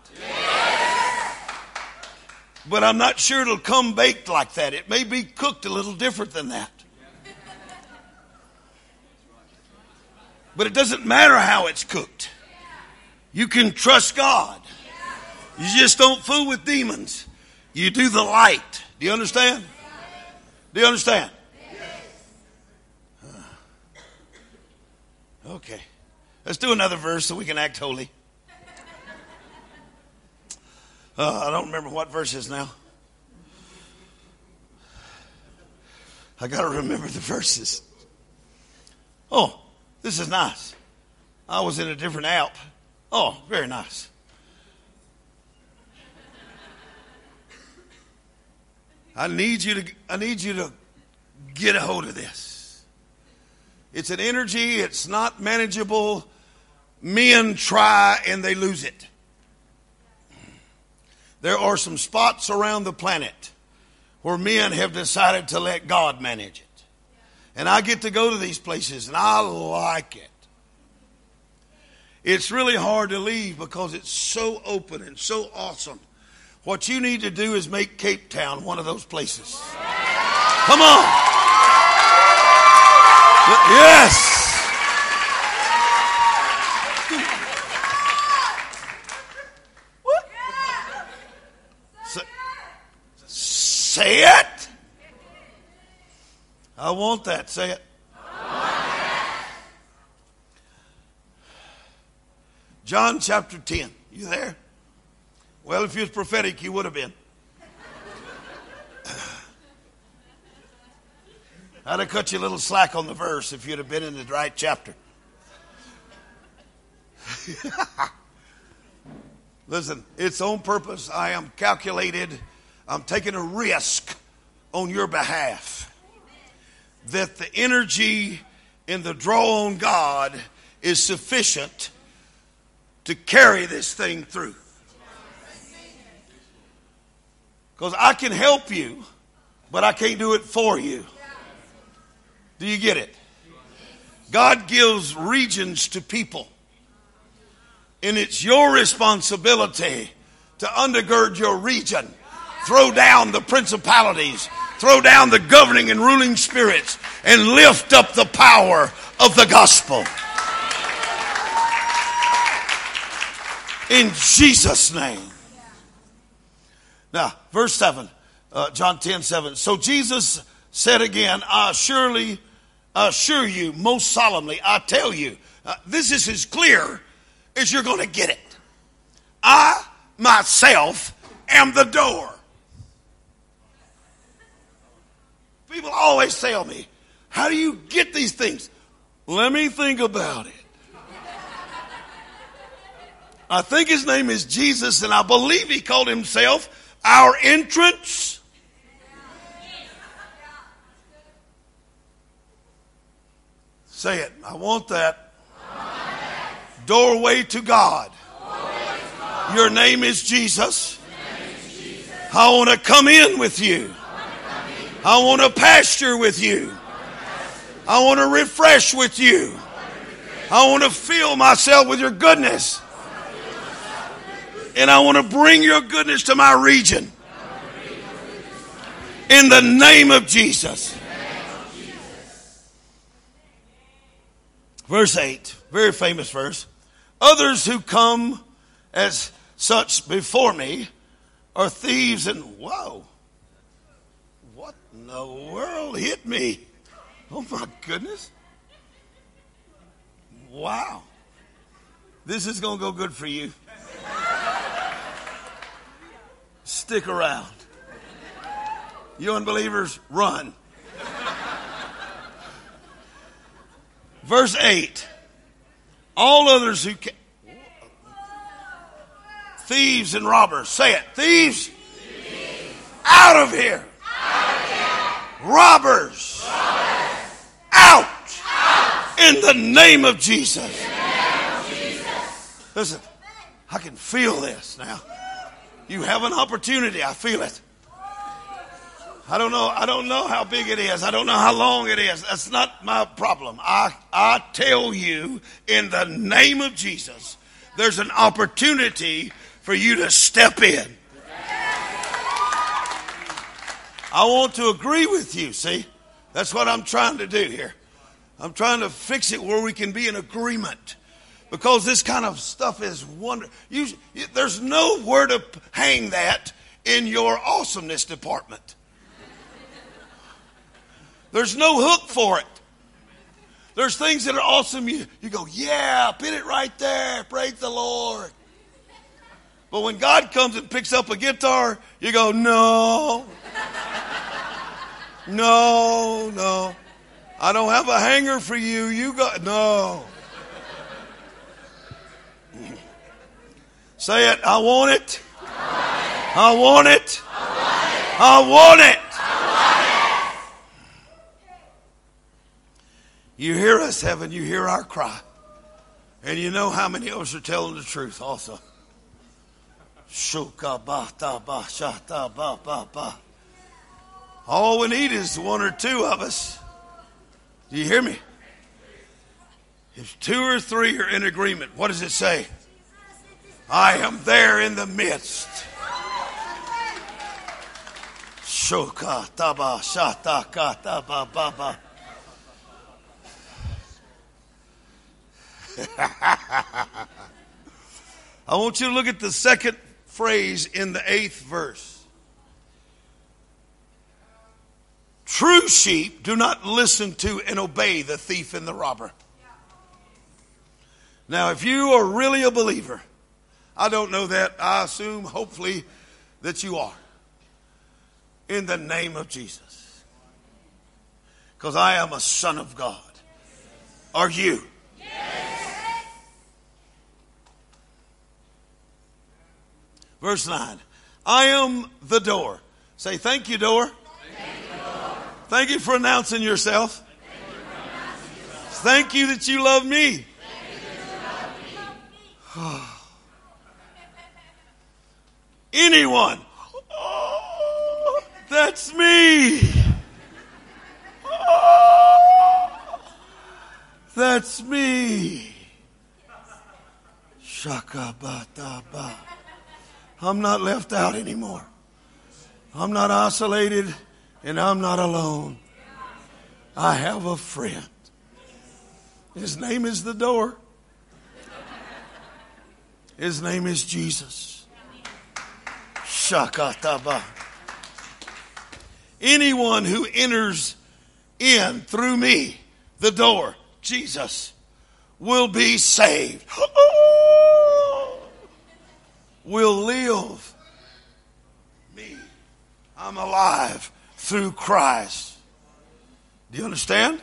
But I'm not sure it'll come baked like that. It may be cooked a little different than that. But it doesn't matter how it's cooked. You can trust God. You just don't fool with demons. You do the light. Do you understand? Do you understand? Okay. Let's do another verse so we can act holy. Uh, I don't remember what verse is now. I got to remember the verses. Oh, this is nice. I was in a different app. Oh, very nice. I need you to I need you to get a hold of this. It's an energy, it's not manageable. Men try and they lose it. There are some spots around the planet where men have decided to let God manage it. And I get to go to these places and I like it. It's really hard to leave because it's so open and so awesome. What you need to do is make Cape Town one of those places. Come on. Yes. Say, say it. I want that. Say it. John chapter ten. You there? Well, if you was prophetic, you would have been. I'd have cut you a little slack on the verse if you'd have been in the right chapter. Listen, it's on purpose. I am calculated. I'm taking a risk on your behalf. That the energy in the draw on God is sufficient to carry this thing through. Because I can help you, but I can't do it for you. Do you get it? God gives regions to people. And it's your responsibility to undergird your region. Throw down the principalities. Throw down the governing and ruling spirits. And lift up the power of the gospel. In Jesus' name. Now, verse seven, uh, John ten, seven. So Jesus said again, I surely assure you, most solemnly, I tell you, uh, this is as clear as you're going to get it. I myself am the door. People always tell me, how do you get these things? Let me think about it. I think his name is Jesus, and I believe he called himself our entrance. Say it. I want that. Doorway to God. Your name is Jesus. I want to come in with you. I want to pasture with you. I want to refresh with you. I want to fill myself with your goodness. And I want to bring your goodness to my region. In the name of Jesus. Verse eight, very famous verse. Others who come as such before me are thieves and, whoa, what in the world hit me? Oh my goodness. Wow. This is going to go good for you. Stick around. You unbelievers, run. Verse eight. All others who can, thieves and robbers. Say it. Thieves. Thieves. Out of here. Out of here. Robbers. Robbers. Out. Out. In the name of Jesus. In the name of Jesus. Listen, I can feel this now. You have an opportunity. I feel it. I don't know. I don't know how big it is. I don't know how long it is. That's not my problem. I, I tell you, in the name of Jesus, there's an opportunity for you to step in. I want to agree with you, see? That's what I'm trying to do here. I'm trying to fix it where we can be in agreement. Because this kind of stuff is wonderful. You, there's nowhere to hang that in your awesomeness department. There's no hook for it. There's things that are awesome. You, you go, yeah, put it right there. Praise the Lord. But when God comes and picks up a guitar, you go, no. No, no. I don't have a hanger for you. You got, no. Say it. I want it. I want it. I want it. You hear us, heaven. You hear our cry. And you know how many of us are telling the truth also. All we need is one or two of us. Do you hear me? If two or three are in agreement, what does it say? I am there in the midst. Shoka taba shata kata ba ba ba. I want you to look at the second phrase in the eighth verse. True sheep do not listen to and obey the thief and the robber. Now, if you are really a believer, I don't know that. I assume, hopefully, that you are. In the name of Jesus. Because I am a son of God. Are you? Yes. Verse nine. I am the door. Say, thank you, door. Thank you, door. Thank you for announcing yourself. Thank you, for announcing yourself. Thank you that you love me. Thank you that you love me. Anyone. Oh, that's me. Oh, that's me. Shaka ba da ba. I'm not left out anymore. I'm not isolated and I'm not alone. I have a friend. His name is the door. His name is Jesus. Shakataba. Anyone who enters in through me, the door, Jesus, will be saved. Will live. Me. I'm alive through Christ. Do you understand?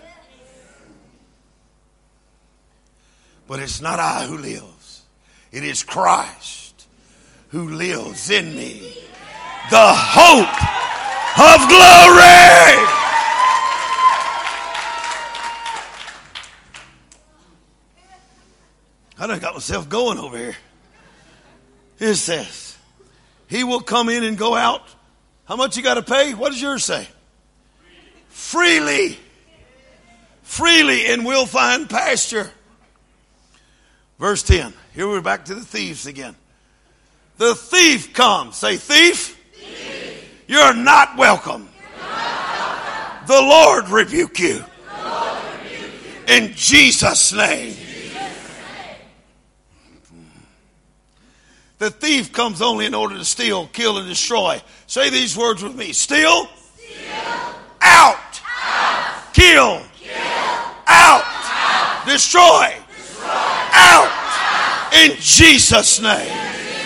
But it's not I who lives. It is Christ who lives in me. The hope of glory. I done got myself going over here. It says, he will come in and go out. How much you got to pay? What does yours say? Freely. Freely, and we'll find pasture. Verse ten. Here we're back to the thieves again. The thief comes. Say, thief. Thief. You're not welcome. You're not welcome. The Lord rebuke you. The Lord rebuke you. In Jesus' name. The thief comes only in order to steal, kill, and destroy. Say these words with me. Steal. Steal. Out. Out. Kill. Kill. Out. Out. Destroy. Destroy. Out. Out. In Jesus' name.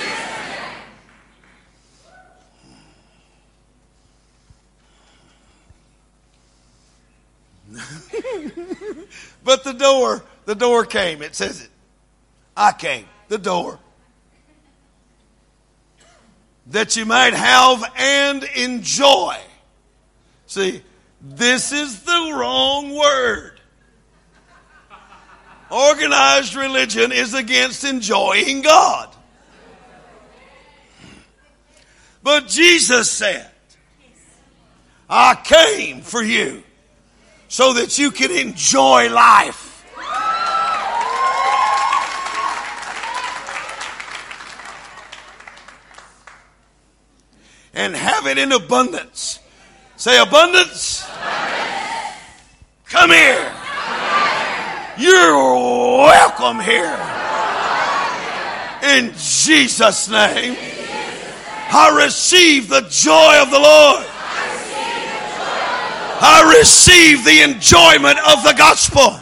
But the door, the door came. It says it. I came. The door. That you might have and enjoy. See, this is the wrong word. Organized religion is against enjoying God. But Jesus said, I came for you so that you can enjoy life. And have it in abundance. Say abundance. Abundance. Come here. You're welcome here. In Jesus' name. I receive the joy of the Lord. I receive the enjoyment of the gospel.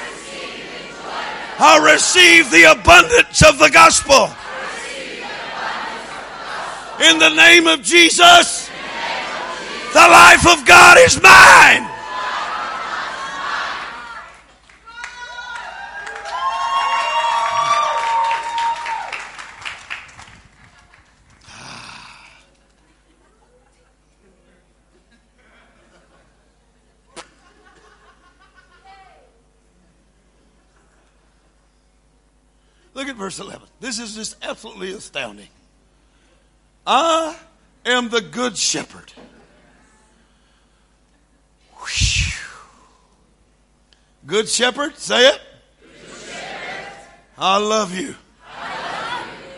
I receive the abundance of the gospel. In the name of Jesus, the life of God is mine. Look at verse eleven. This is just absolutely astounding. I am the good shepherd. Whew. Good shepherd, say it. Good shepherd. I love you. I love you.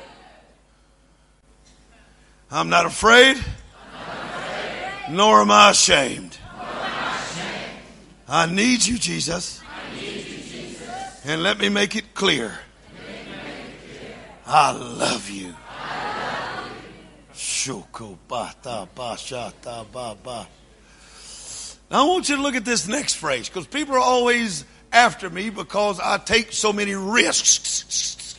I'm not afraid, I'm not afraid. Nor am I ashamed. Nor am I ashamed. I need you, Jesus. I need you, Jesus. And let me make it clear. Make it clear. I love you. Now I want you to look at this next phrase, because people are always after me because I take so many risks.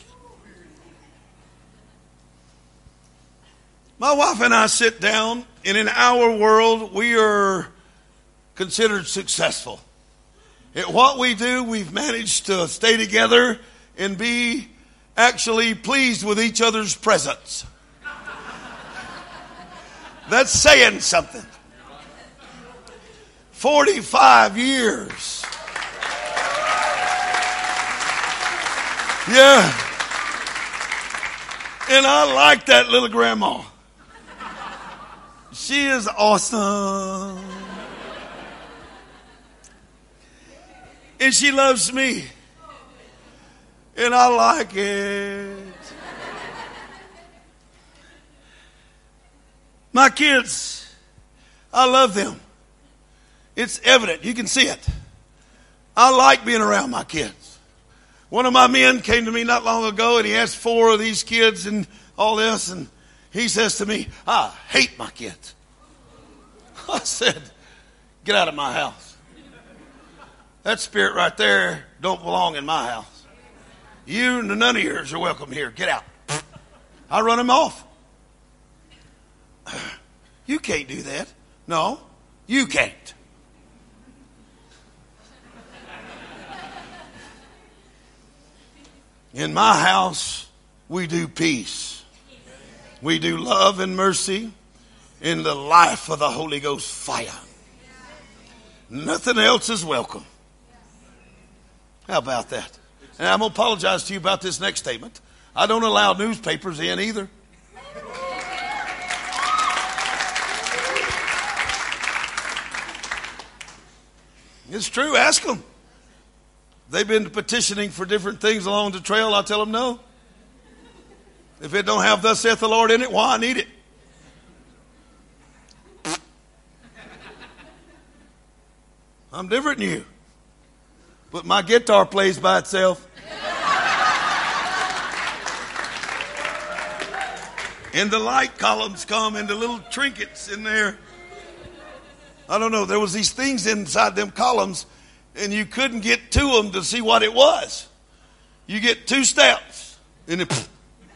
My wife and I sit down, and in our world we are considered successful. At what we do, we've managed to stay together and be actually pleased with each other's presence. That's saying something. forty-five years. Yeah. And I like that little grandma. She is awesome. And she loves me. And I like it. My kids, I love them. It's evident. You can see it. I like being around my kids. One of my men came to me not long ago, and he asked four of these kids and all this, and he says to me, I hate my kids. I said, get out of my house. That spirit right there don't belong in my house. You and none of yours are welcome here. Get out. I run them off. You can't do that. No, you can't. In my house, we do peace. We do love and mercy in the life of the Holy Ghost fire. Nothing else is welcome. How about that? And I'm going to apologize to you about this next statement. I don't allow newspapers in either. It's true. Ask them. They've been petitioning for different things along the trail. I tell them no. If it don't have thus saith the Lord in it, why I need it? I'm different than you. But my guitar plays by itself. And the light columns come and the little trinkets in there. I don't know. There was these things inside them columns, and you couldn't get to them to see what it was. You get two steps. And it,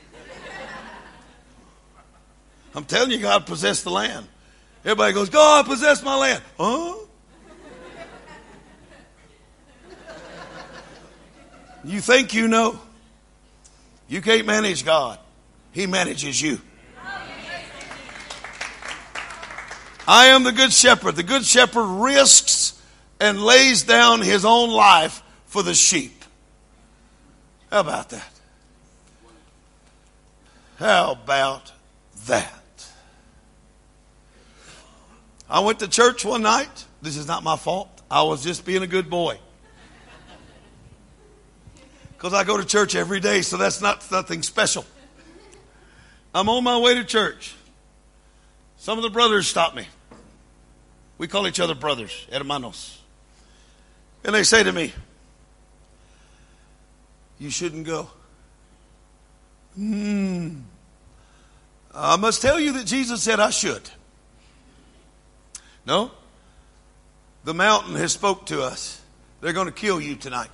I'm telling you, God possessed the land. Everybody goes, God possessed my land. Huh? You think you know? You can't manage God. He manages you. I am the good shepherd. The good shepherd risks and lays down his own life for the sheep. How about that? How about that? I went to church one night. This is not my fault. I was just being a good boy. Because I go to church every day, so that's not nothing special. I'm on my way to church. Some of the brothers stopped me. We call each other brothers, hermanos. And they say to me, you shouldn't go. Hmm. I must tell you that Jesus said I should. No. The mountain has spoke to us. They're going to kill you tonight.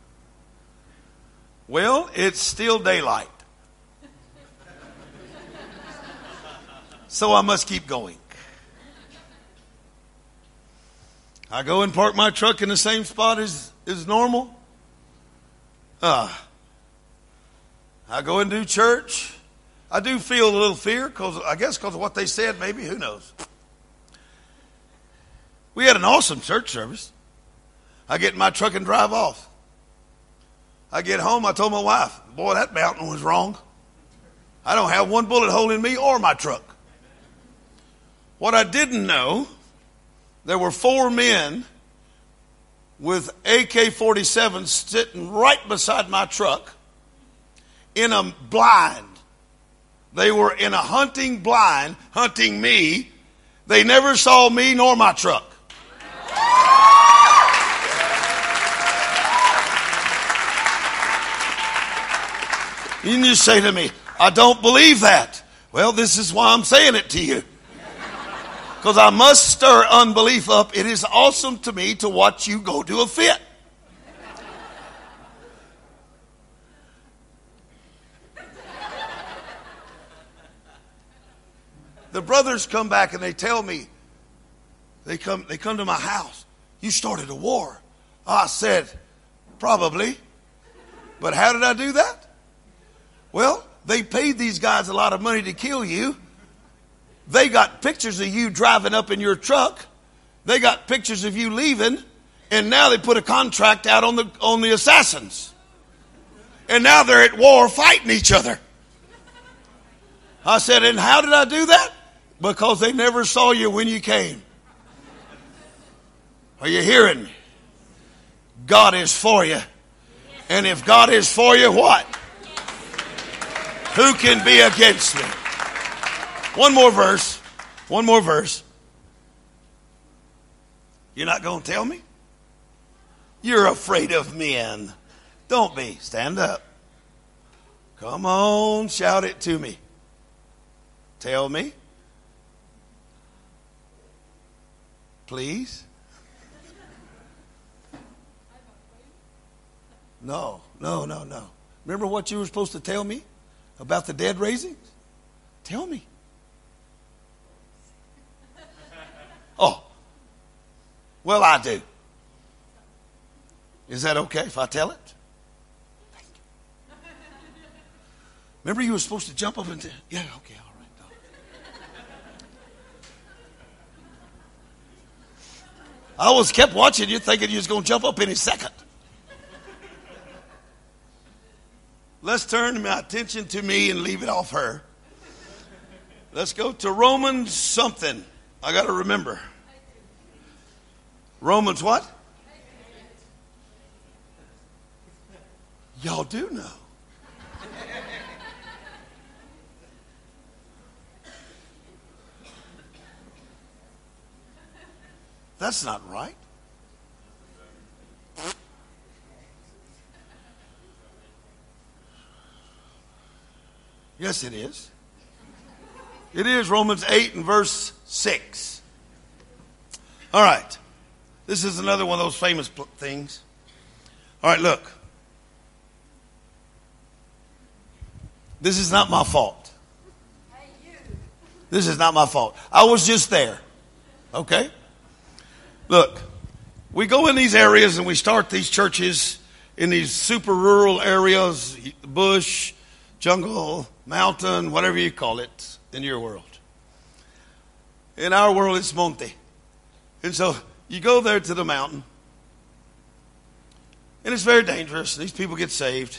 Well, it's still daylight. So I must keep going. I go and park my truck in the same spot as, as normal. Uh, I go and do church. I do feel a little fear, cause I guess because of what they said, maybe, who knows. We had an awesome church service. I get in my truck and drive off. I get home, I told my wife, boy, that mountain was wrong. I don't have one bullet hole in me or my truck. What I didn't know, there were four men with A K forty-sevens sitting right beside my truck in a blind. They were in a hunting blind, hunting me. They never saw me nor my truck. You can just say to me, I don't believe that. Well, this is why I'm saying it to you. Because I must stir unbelief up. It is awesome to me to watch you go to a fit. The brothers come back and they tell me, they come, they come to my house. You started a war. I said, probably. But how did I do that? Well, they paid these guys a lot of money to kill you. They got pictures of you driving up in your truck. They got pictures of you leaving. And now they put a contract out on the, on the assassins. And now they're at war fighting each other. I said, and how did I do that? Because they never saw you when you came. Are you hearing me? God is for you. And if God is for you, what? Who can be against me? One more verse. One more verse. You're not going to tell me? You're afraid of men. Don't be. Stand up. Come on, shout it to me. Tell me. Please. No, no, no, no. Remember what you were supposed to tell me about the dead raisings? Tell me. Oh. Well, I do. Is that okay if I tell it? Thank you. Remember you were supposed to jump up and tell, yeah, okay, all right. No. I was kept watching you thinking you was going to jump up any second. Let's turn my attention to me and leave it off her. Let's go to Romans something. I got to remember. Romans what? Y'all do know. That's not right. Yes, it is. It is Romans eight and verse six. All right. This is another one of those famous things. All right, look. This is not my fault. This is not my fault. I was just there. Okay? Look, we go in these areas and we start these churches in these super rural areas, bush, jungle, mountain, whatever you call it in your world. In our world, it's monte. And so you go there to the mountain, and it's very dangerous. These people get saved.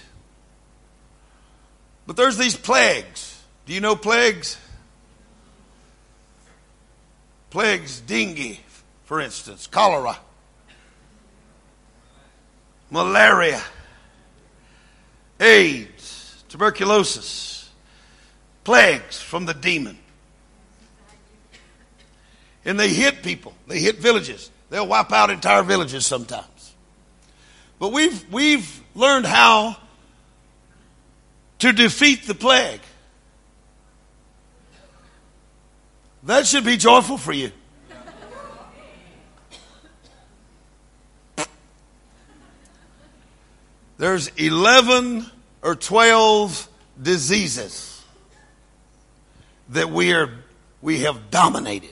But there's these plagues. Do you know plagues? Plagues, dengue, for instance, cholera, malaria, AIDS, tuberculosis, plagues from the demon. And they hit people. They hit villages. They'll wipe out entire villages sometimes. But we've we've learned how to defeat the plague. That should be joyful for you. There's eleven or twelve diseases that we are we have dominated.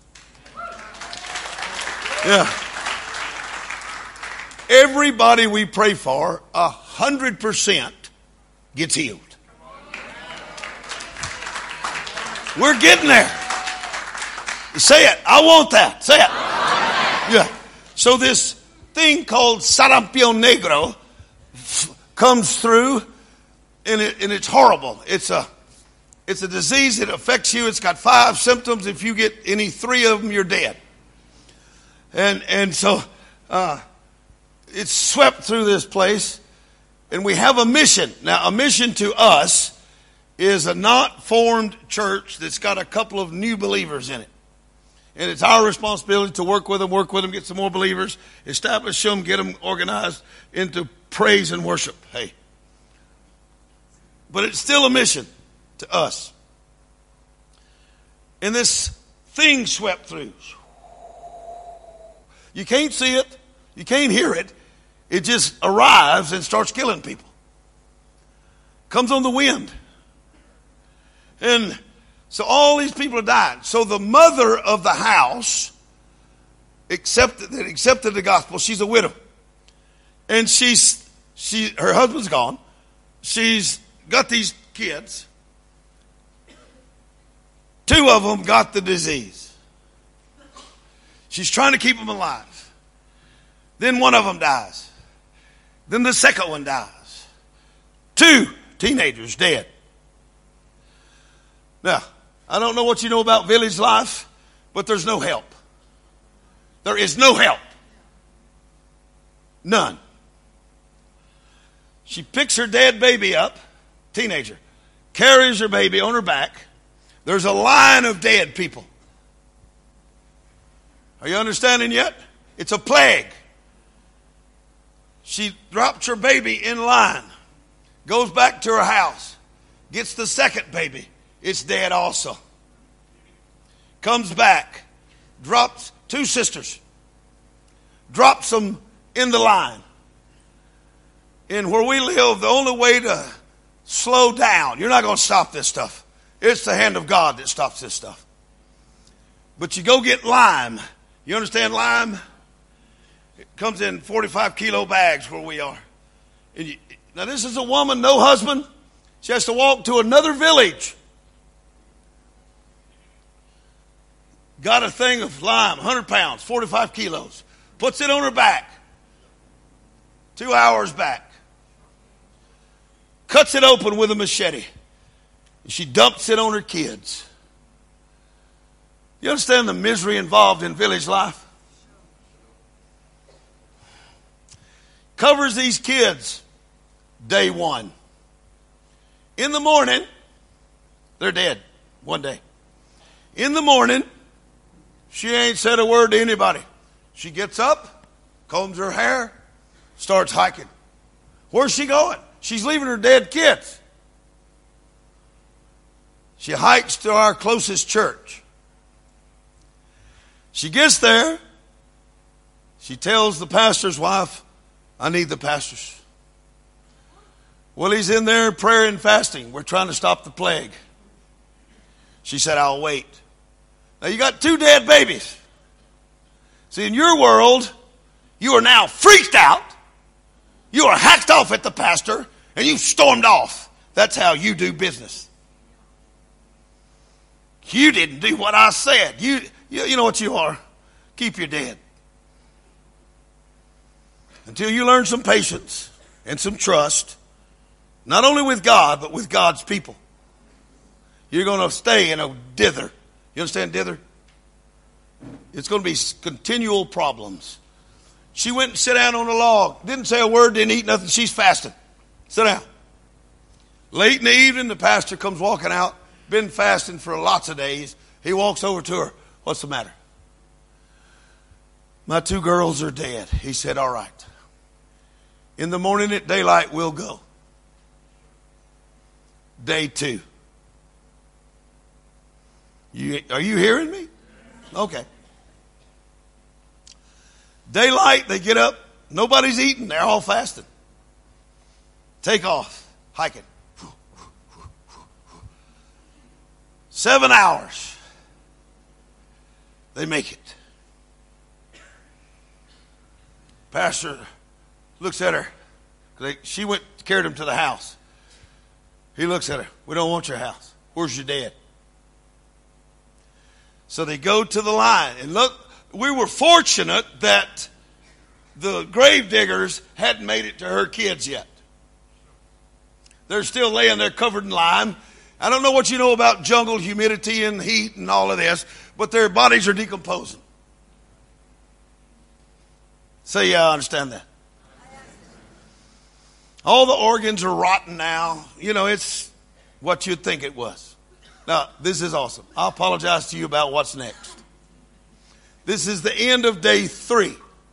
Yeah. Everybody we pray for, a hundred percent gets healed. We're getting there. Say it. I want that. Say it. Yeah. So this thing called sarampion negro comes through, and, it, and it's horrible. It's a, it's a disease that affects you. It's got five symptoms. If you get any three of them, you're dead. And and so uh, it's swept through this place, and we have a mission. Now, a mission to us is a not formed church that's got a couple of new believers in it. And it's our responsibility to work with them, work with them, get some more believers, establish them, get them organized into praise and worship. Hey. But it's still a mission to us. And this thing swept through. You can't see it. You can't hear it. It just arrives and starts killing people. Comes on the wind. And so all these people are dying. So the mother of the house accepted that accepted the gospel. She's a widow. And she's she her husband's gone. She's got these kids. Two of them got the disease. She's trying to keep them alive. Then one of them dies. Then the second one dies. Two teenagers dead. Now, I don't know what you know about village life, but there's no help. There is no help. None. She picks her dead baby up, teenager, carries her baby on her back. There's a line of dead people. Are you understanding yet? It's a plague. She drops her baby in line, goes back to her house, gets the second baby. It's dead also. Comes back, drops two sisters, drops them in the line. And where we live, the only way to slow down, you're not going to stop this stuff. It's the hand of God that stops this stuff. But you go get lime. You understand lime? It comes in forty-five kilo bags where we are. And you, now this is a woman, no husband. She has to walk to another village. Got a thing of lime, one hundred pounds, forty-five kilos. Puts it on her back. Two hours back. Cuts it open with a machete. And she dumps it on her kids. You understand the misery involved in village life? Covers these kids day one. In the morning, they're dead one day. In the morning, she ain't said a word to anybody. She gets up, combs her hair, starts hiking. Where's she going? She's leaving her dead kids. She hikes to our closest church. She gets there. She tells the pastor's wife, I need the pastors. Well, he's in there prayer and fasting. We're trying to stop the plague. She said, I'll wait. Now you got two dead babies. See, in your world, you are now freaked out. You are hacked off at the pastor and you've stormed off. That's how you do business. You didn't do what I said. You, you, you know what you are. Keep your dead. Until you learn some patience and some trust, not only with God, but with God's people. You're going to stay in a dither. You understand dither? It's going to be continual problems. She went and sat down on a log. Didn't say a word, didn't eat nothing. She's fasting. Sit down. Late in the evening, the pastor comes walking out. Been fasting for lots of days. He walks over to her. What's the matter? My two girls are dead. He said, all right. In the morning at daylight, we'll go. Day two. You, are you hearing me? Okay. Daylight, they get up. Nobody's eating. They're all fasting. Take off. Hiking. Seven hours. They make it. Pastor looks at her. They, she went, carried him to the house. He looks at her. We don't want your house. Where's your dad? So they go to the line. And look, we were fortunate that the grave diggers hadn't made it to her kids yet. They're still laying there covered in lime. I don't know what you know about jungle humidity and heat and all of this, but their bodies are decomposing. Say, yeah, I understand that. All the organs are rotten now. You know, it's what you'd think it was. Now, this is awesome. I'll apologize to you about what's next. This is the end of day three.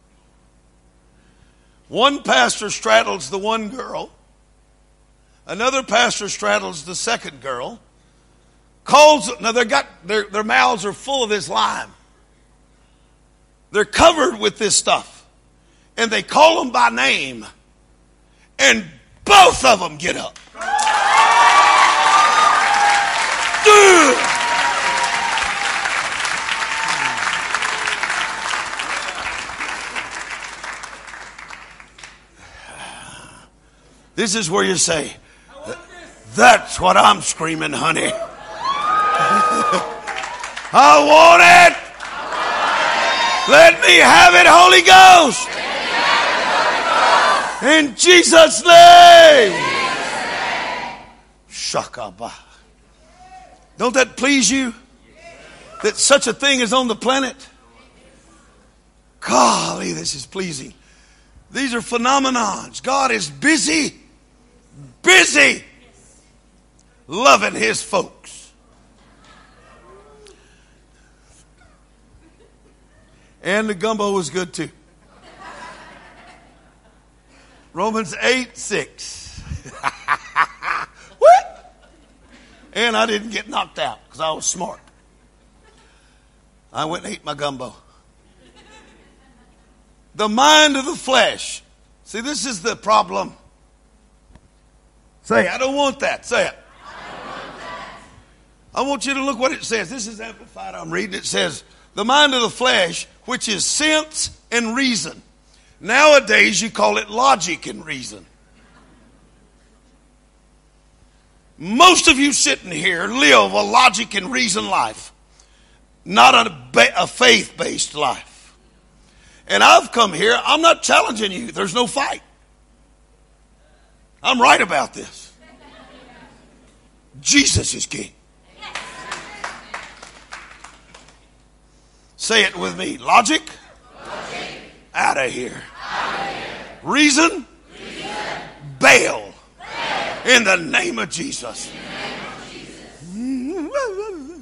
One pastor straddles the one girl. Another pastor straddles the second girl. Calls, now they got their, their mouths are full of this lime. They're covered with this stuff. And they call them by name. And both of them get up. Dude. This is where you say, that's what I'm screaming, honey. I want it. Let me have it, Holy Ghost. In Jesus' name. Shakaba. Don't that please you? That such a thing is on the planet? Golly, this is pleasing. These are phenomenons. God is busy, busy loving his folks. And the gumbo was good too. Romans eight six. What? And I didn't get knocked out because I was smart. I went and ate my gumbo. The mind of the flesh. See, this is the problem. Say, I don't want that. Say it. I don't want that. I want you to look what it says. This is amplified. I'm reading. It says, the mind of the flesh, which is sense and reason. Nowadays, you call it logic and reason. Most of you sitting here live a logic and reason life, not a, a faith-based life. And I've come here, I'm not challenging you. There's no fight. I'm right about this. Jesus is king. Say it with me. Logic? Logic. Out of here. Out of here. Reason? Reason. Bail. Bail. In the name of Jesus. In the name of Jesus.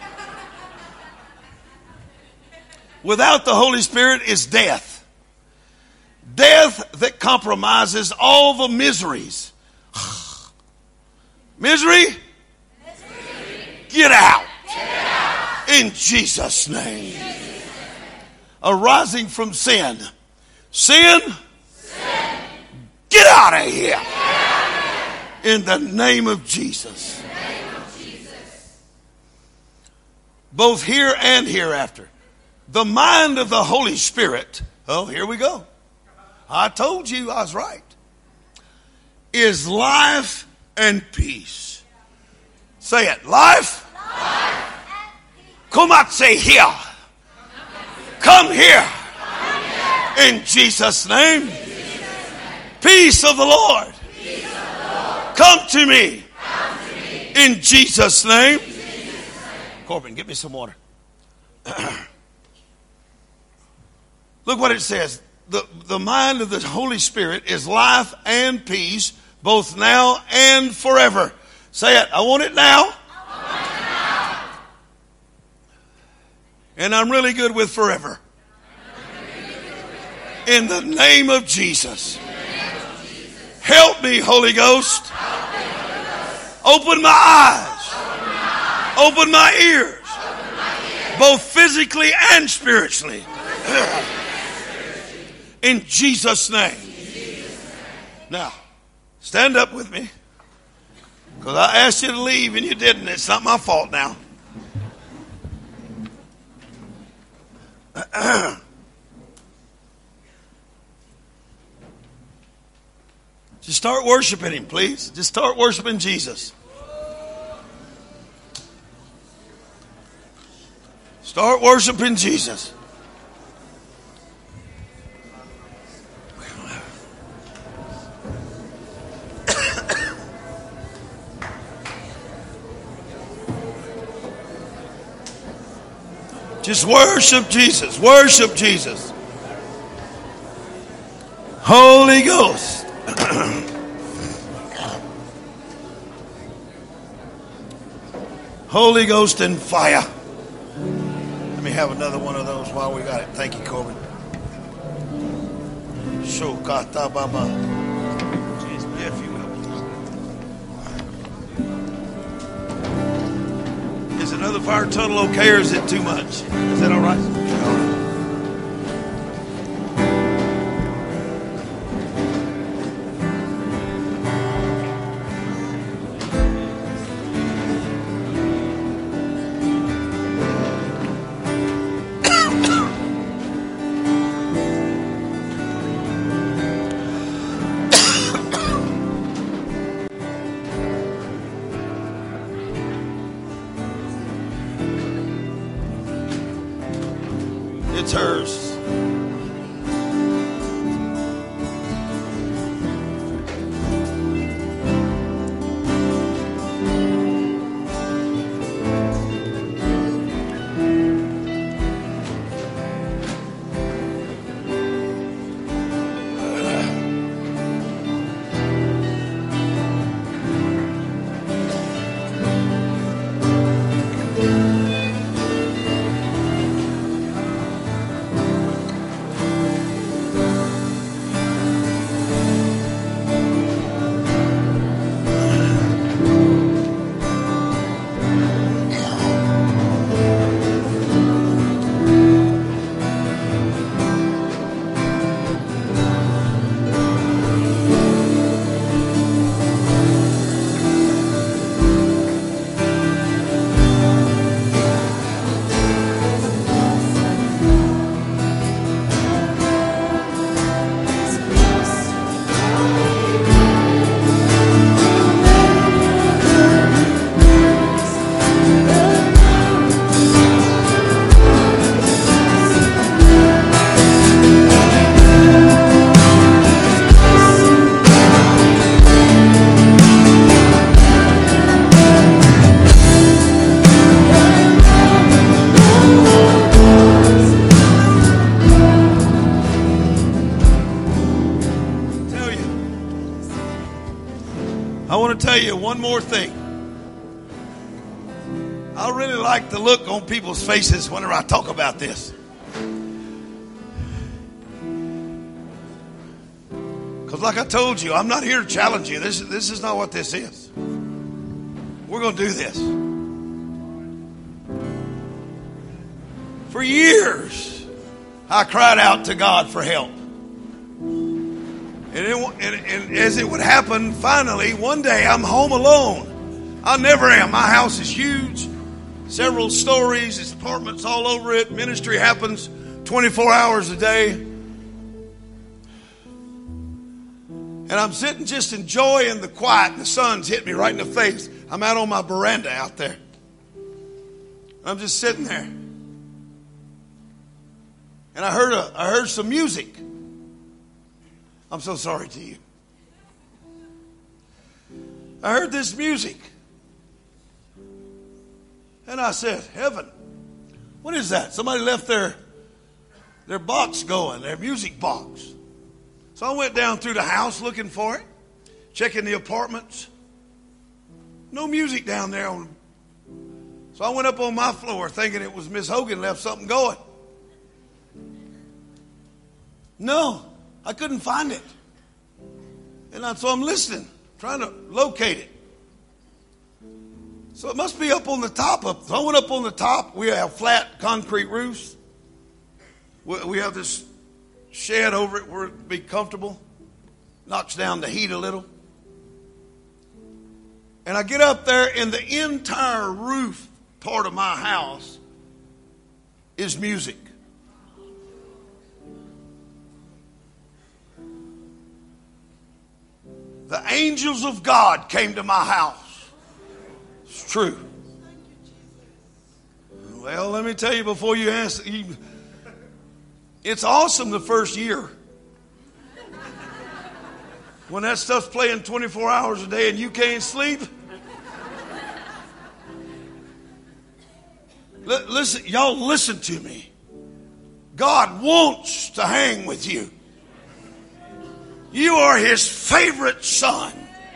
Without the Holy Spirit is death. Death that compromises all the miseries. Misery? Misery. Get out. Get out. In Jesus' name. Jesus. Arising from sin. Sin? Sin. Get out of here. Get out of here. In the name of Jesus. Both here and hereafter. The mind of the Holy Spirit, oh, here we go. I told you I was right, is life and peace. Say it. Life. Life. Come out, say here. Come here. Come here. In Jesus' name. In Jesus' name. Peace of the Lord. Peace of the Lord. Come to me. Come to me. In Jesus' name. In Jesus' name. Corbin, get me some water. Look what it says. The, the mind of the Holy Spirit is life and peace, both now and forever. Say it. I want it now. I want it now. And I'm really good with forever. In the name of Jesus. Help me, Holy Ghost. Open my eyes. Open my ears. Both physically and spiritually. In Jesus' name. Now, stand up with me. Because I asked you to leave and you didn't. It's not my fault now. Just start worshiping Him, please. Just start worshiping Jesus. Start worshiping Jesus. Just worship Jesus. Worship Jesus. Holy Ghost. Holy Ghost and fire. Let me have another one of those while we got it. Thank you, Corbin. Shokata Baba. If you will. Is another fire tunnel okay, or is it too much? Is that all right? All right. It's hers. Tell you one more thing. I really like the look on people's faces whenever I talk about this. Because like I told you, I'm not here to challenge you. This, this is not what this is. We're going to do this. For years, I cried out to God for help. And, it, and, and as it would happen, finally, one day I'm home alone. I never am. My house is huge, several stories, there's apartments all over it. Ministry happens twenty-four hours a day. And I'm sitting just enjoying the quiet, and the sun's hit me right in the face. I'm out on my veranda out there. I'm just sitting there. And I heard a, I heard some music. I'm so sorry to you. I heard this music. And I said, heaven, what is that? Somebody left their, their box going, their music box. So I went down through the house looking for it, checking the apartments. No music down there. On, so I went up on my floor thinking it was Miss Hogan left something going. No, I couldn't find it. And I, so I'm listening, trying to locate it. So it must be up on the top. Up. So I went up on the top. We have flat concrete roofs. We, we have this shed over it where it'd be comfortable. Knocks down the heat a little. And I get up there, and the entire roof part of my house is music. The angels of God came to my house. It's true. Well, let me tell you before you ask, you, it's awesome the first year. When that stuff's playing twenty-four hours a day and you can't sleep. L- listen, y'all listen to me. God wants to hang with you. You are his favorite son.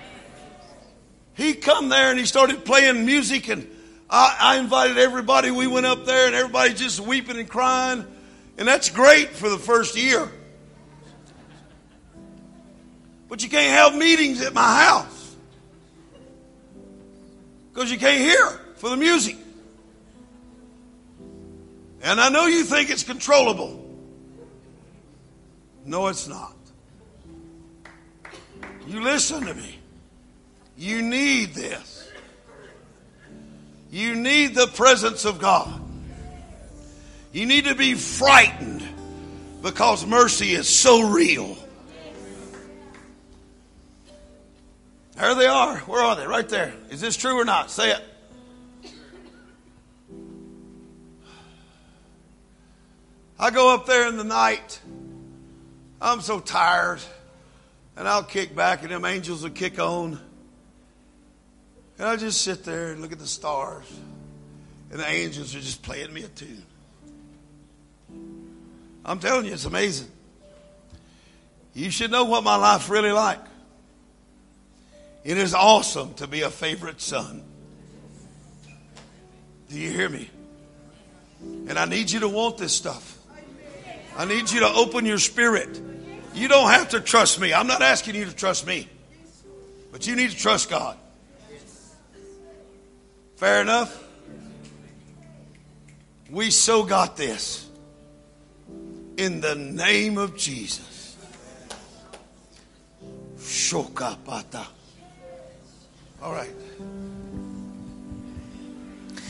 He come there and he started playing music, and I, I invited everybody. We went up there and everybody just weeping and crying. And that's great for the first year. But you can't have meetings at my house because you can't hear for the music. And I know you think it's controllable. No, it's not. You listen to me. You need this. You need the presence of God. You need to be frightened because mercy is so real. There they are. Where are they? Right there. Is this true or not? Say it. I go up there in the night. I'm so tired. And I'll kick back and them angels will kick on. And I just sit there and look at the stars. And the angels are just playing me a tune. I'm telling you, it's amazing. You should know what my life's really like. It is awesome to be a favorite son. Do you hear me? And I need you to want this stuff. I need you to open your spirit. You don't have to trust me. I'm not asking you to trust me. But you need to trust God. Fair enough? We so got this. In the name of Jesus. Shokapata. All right.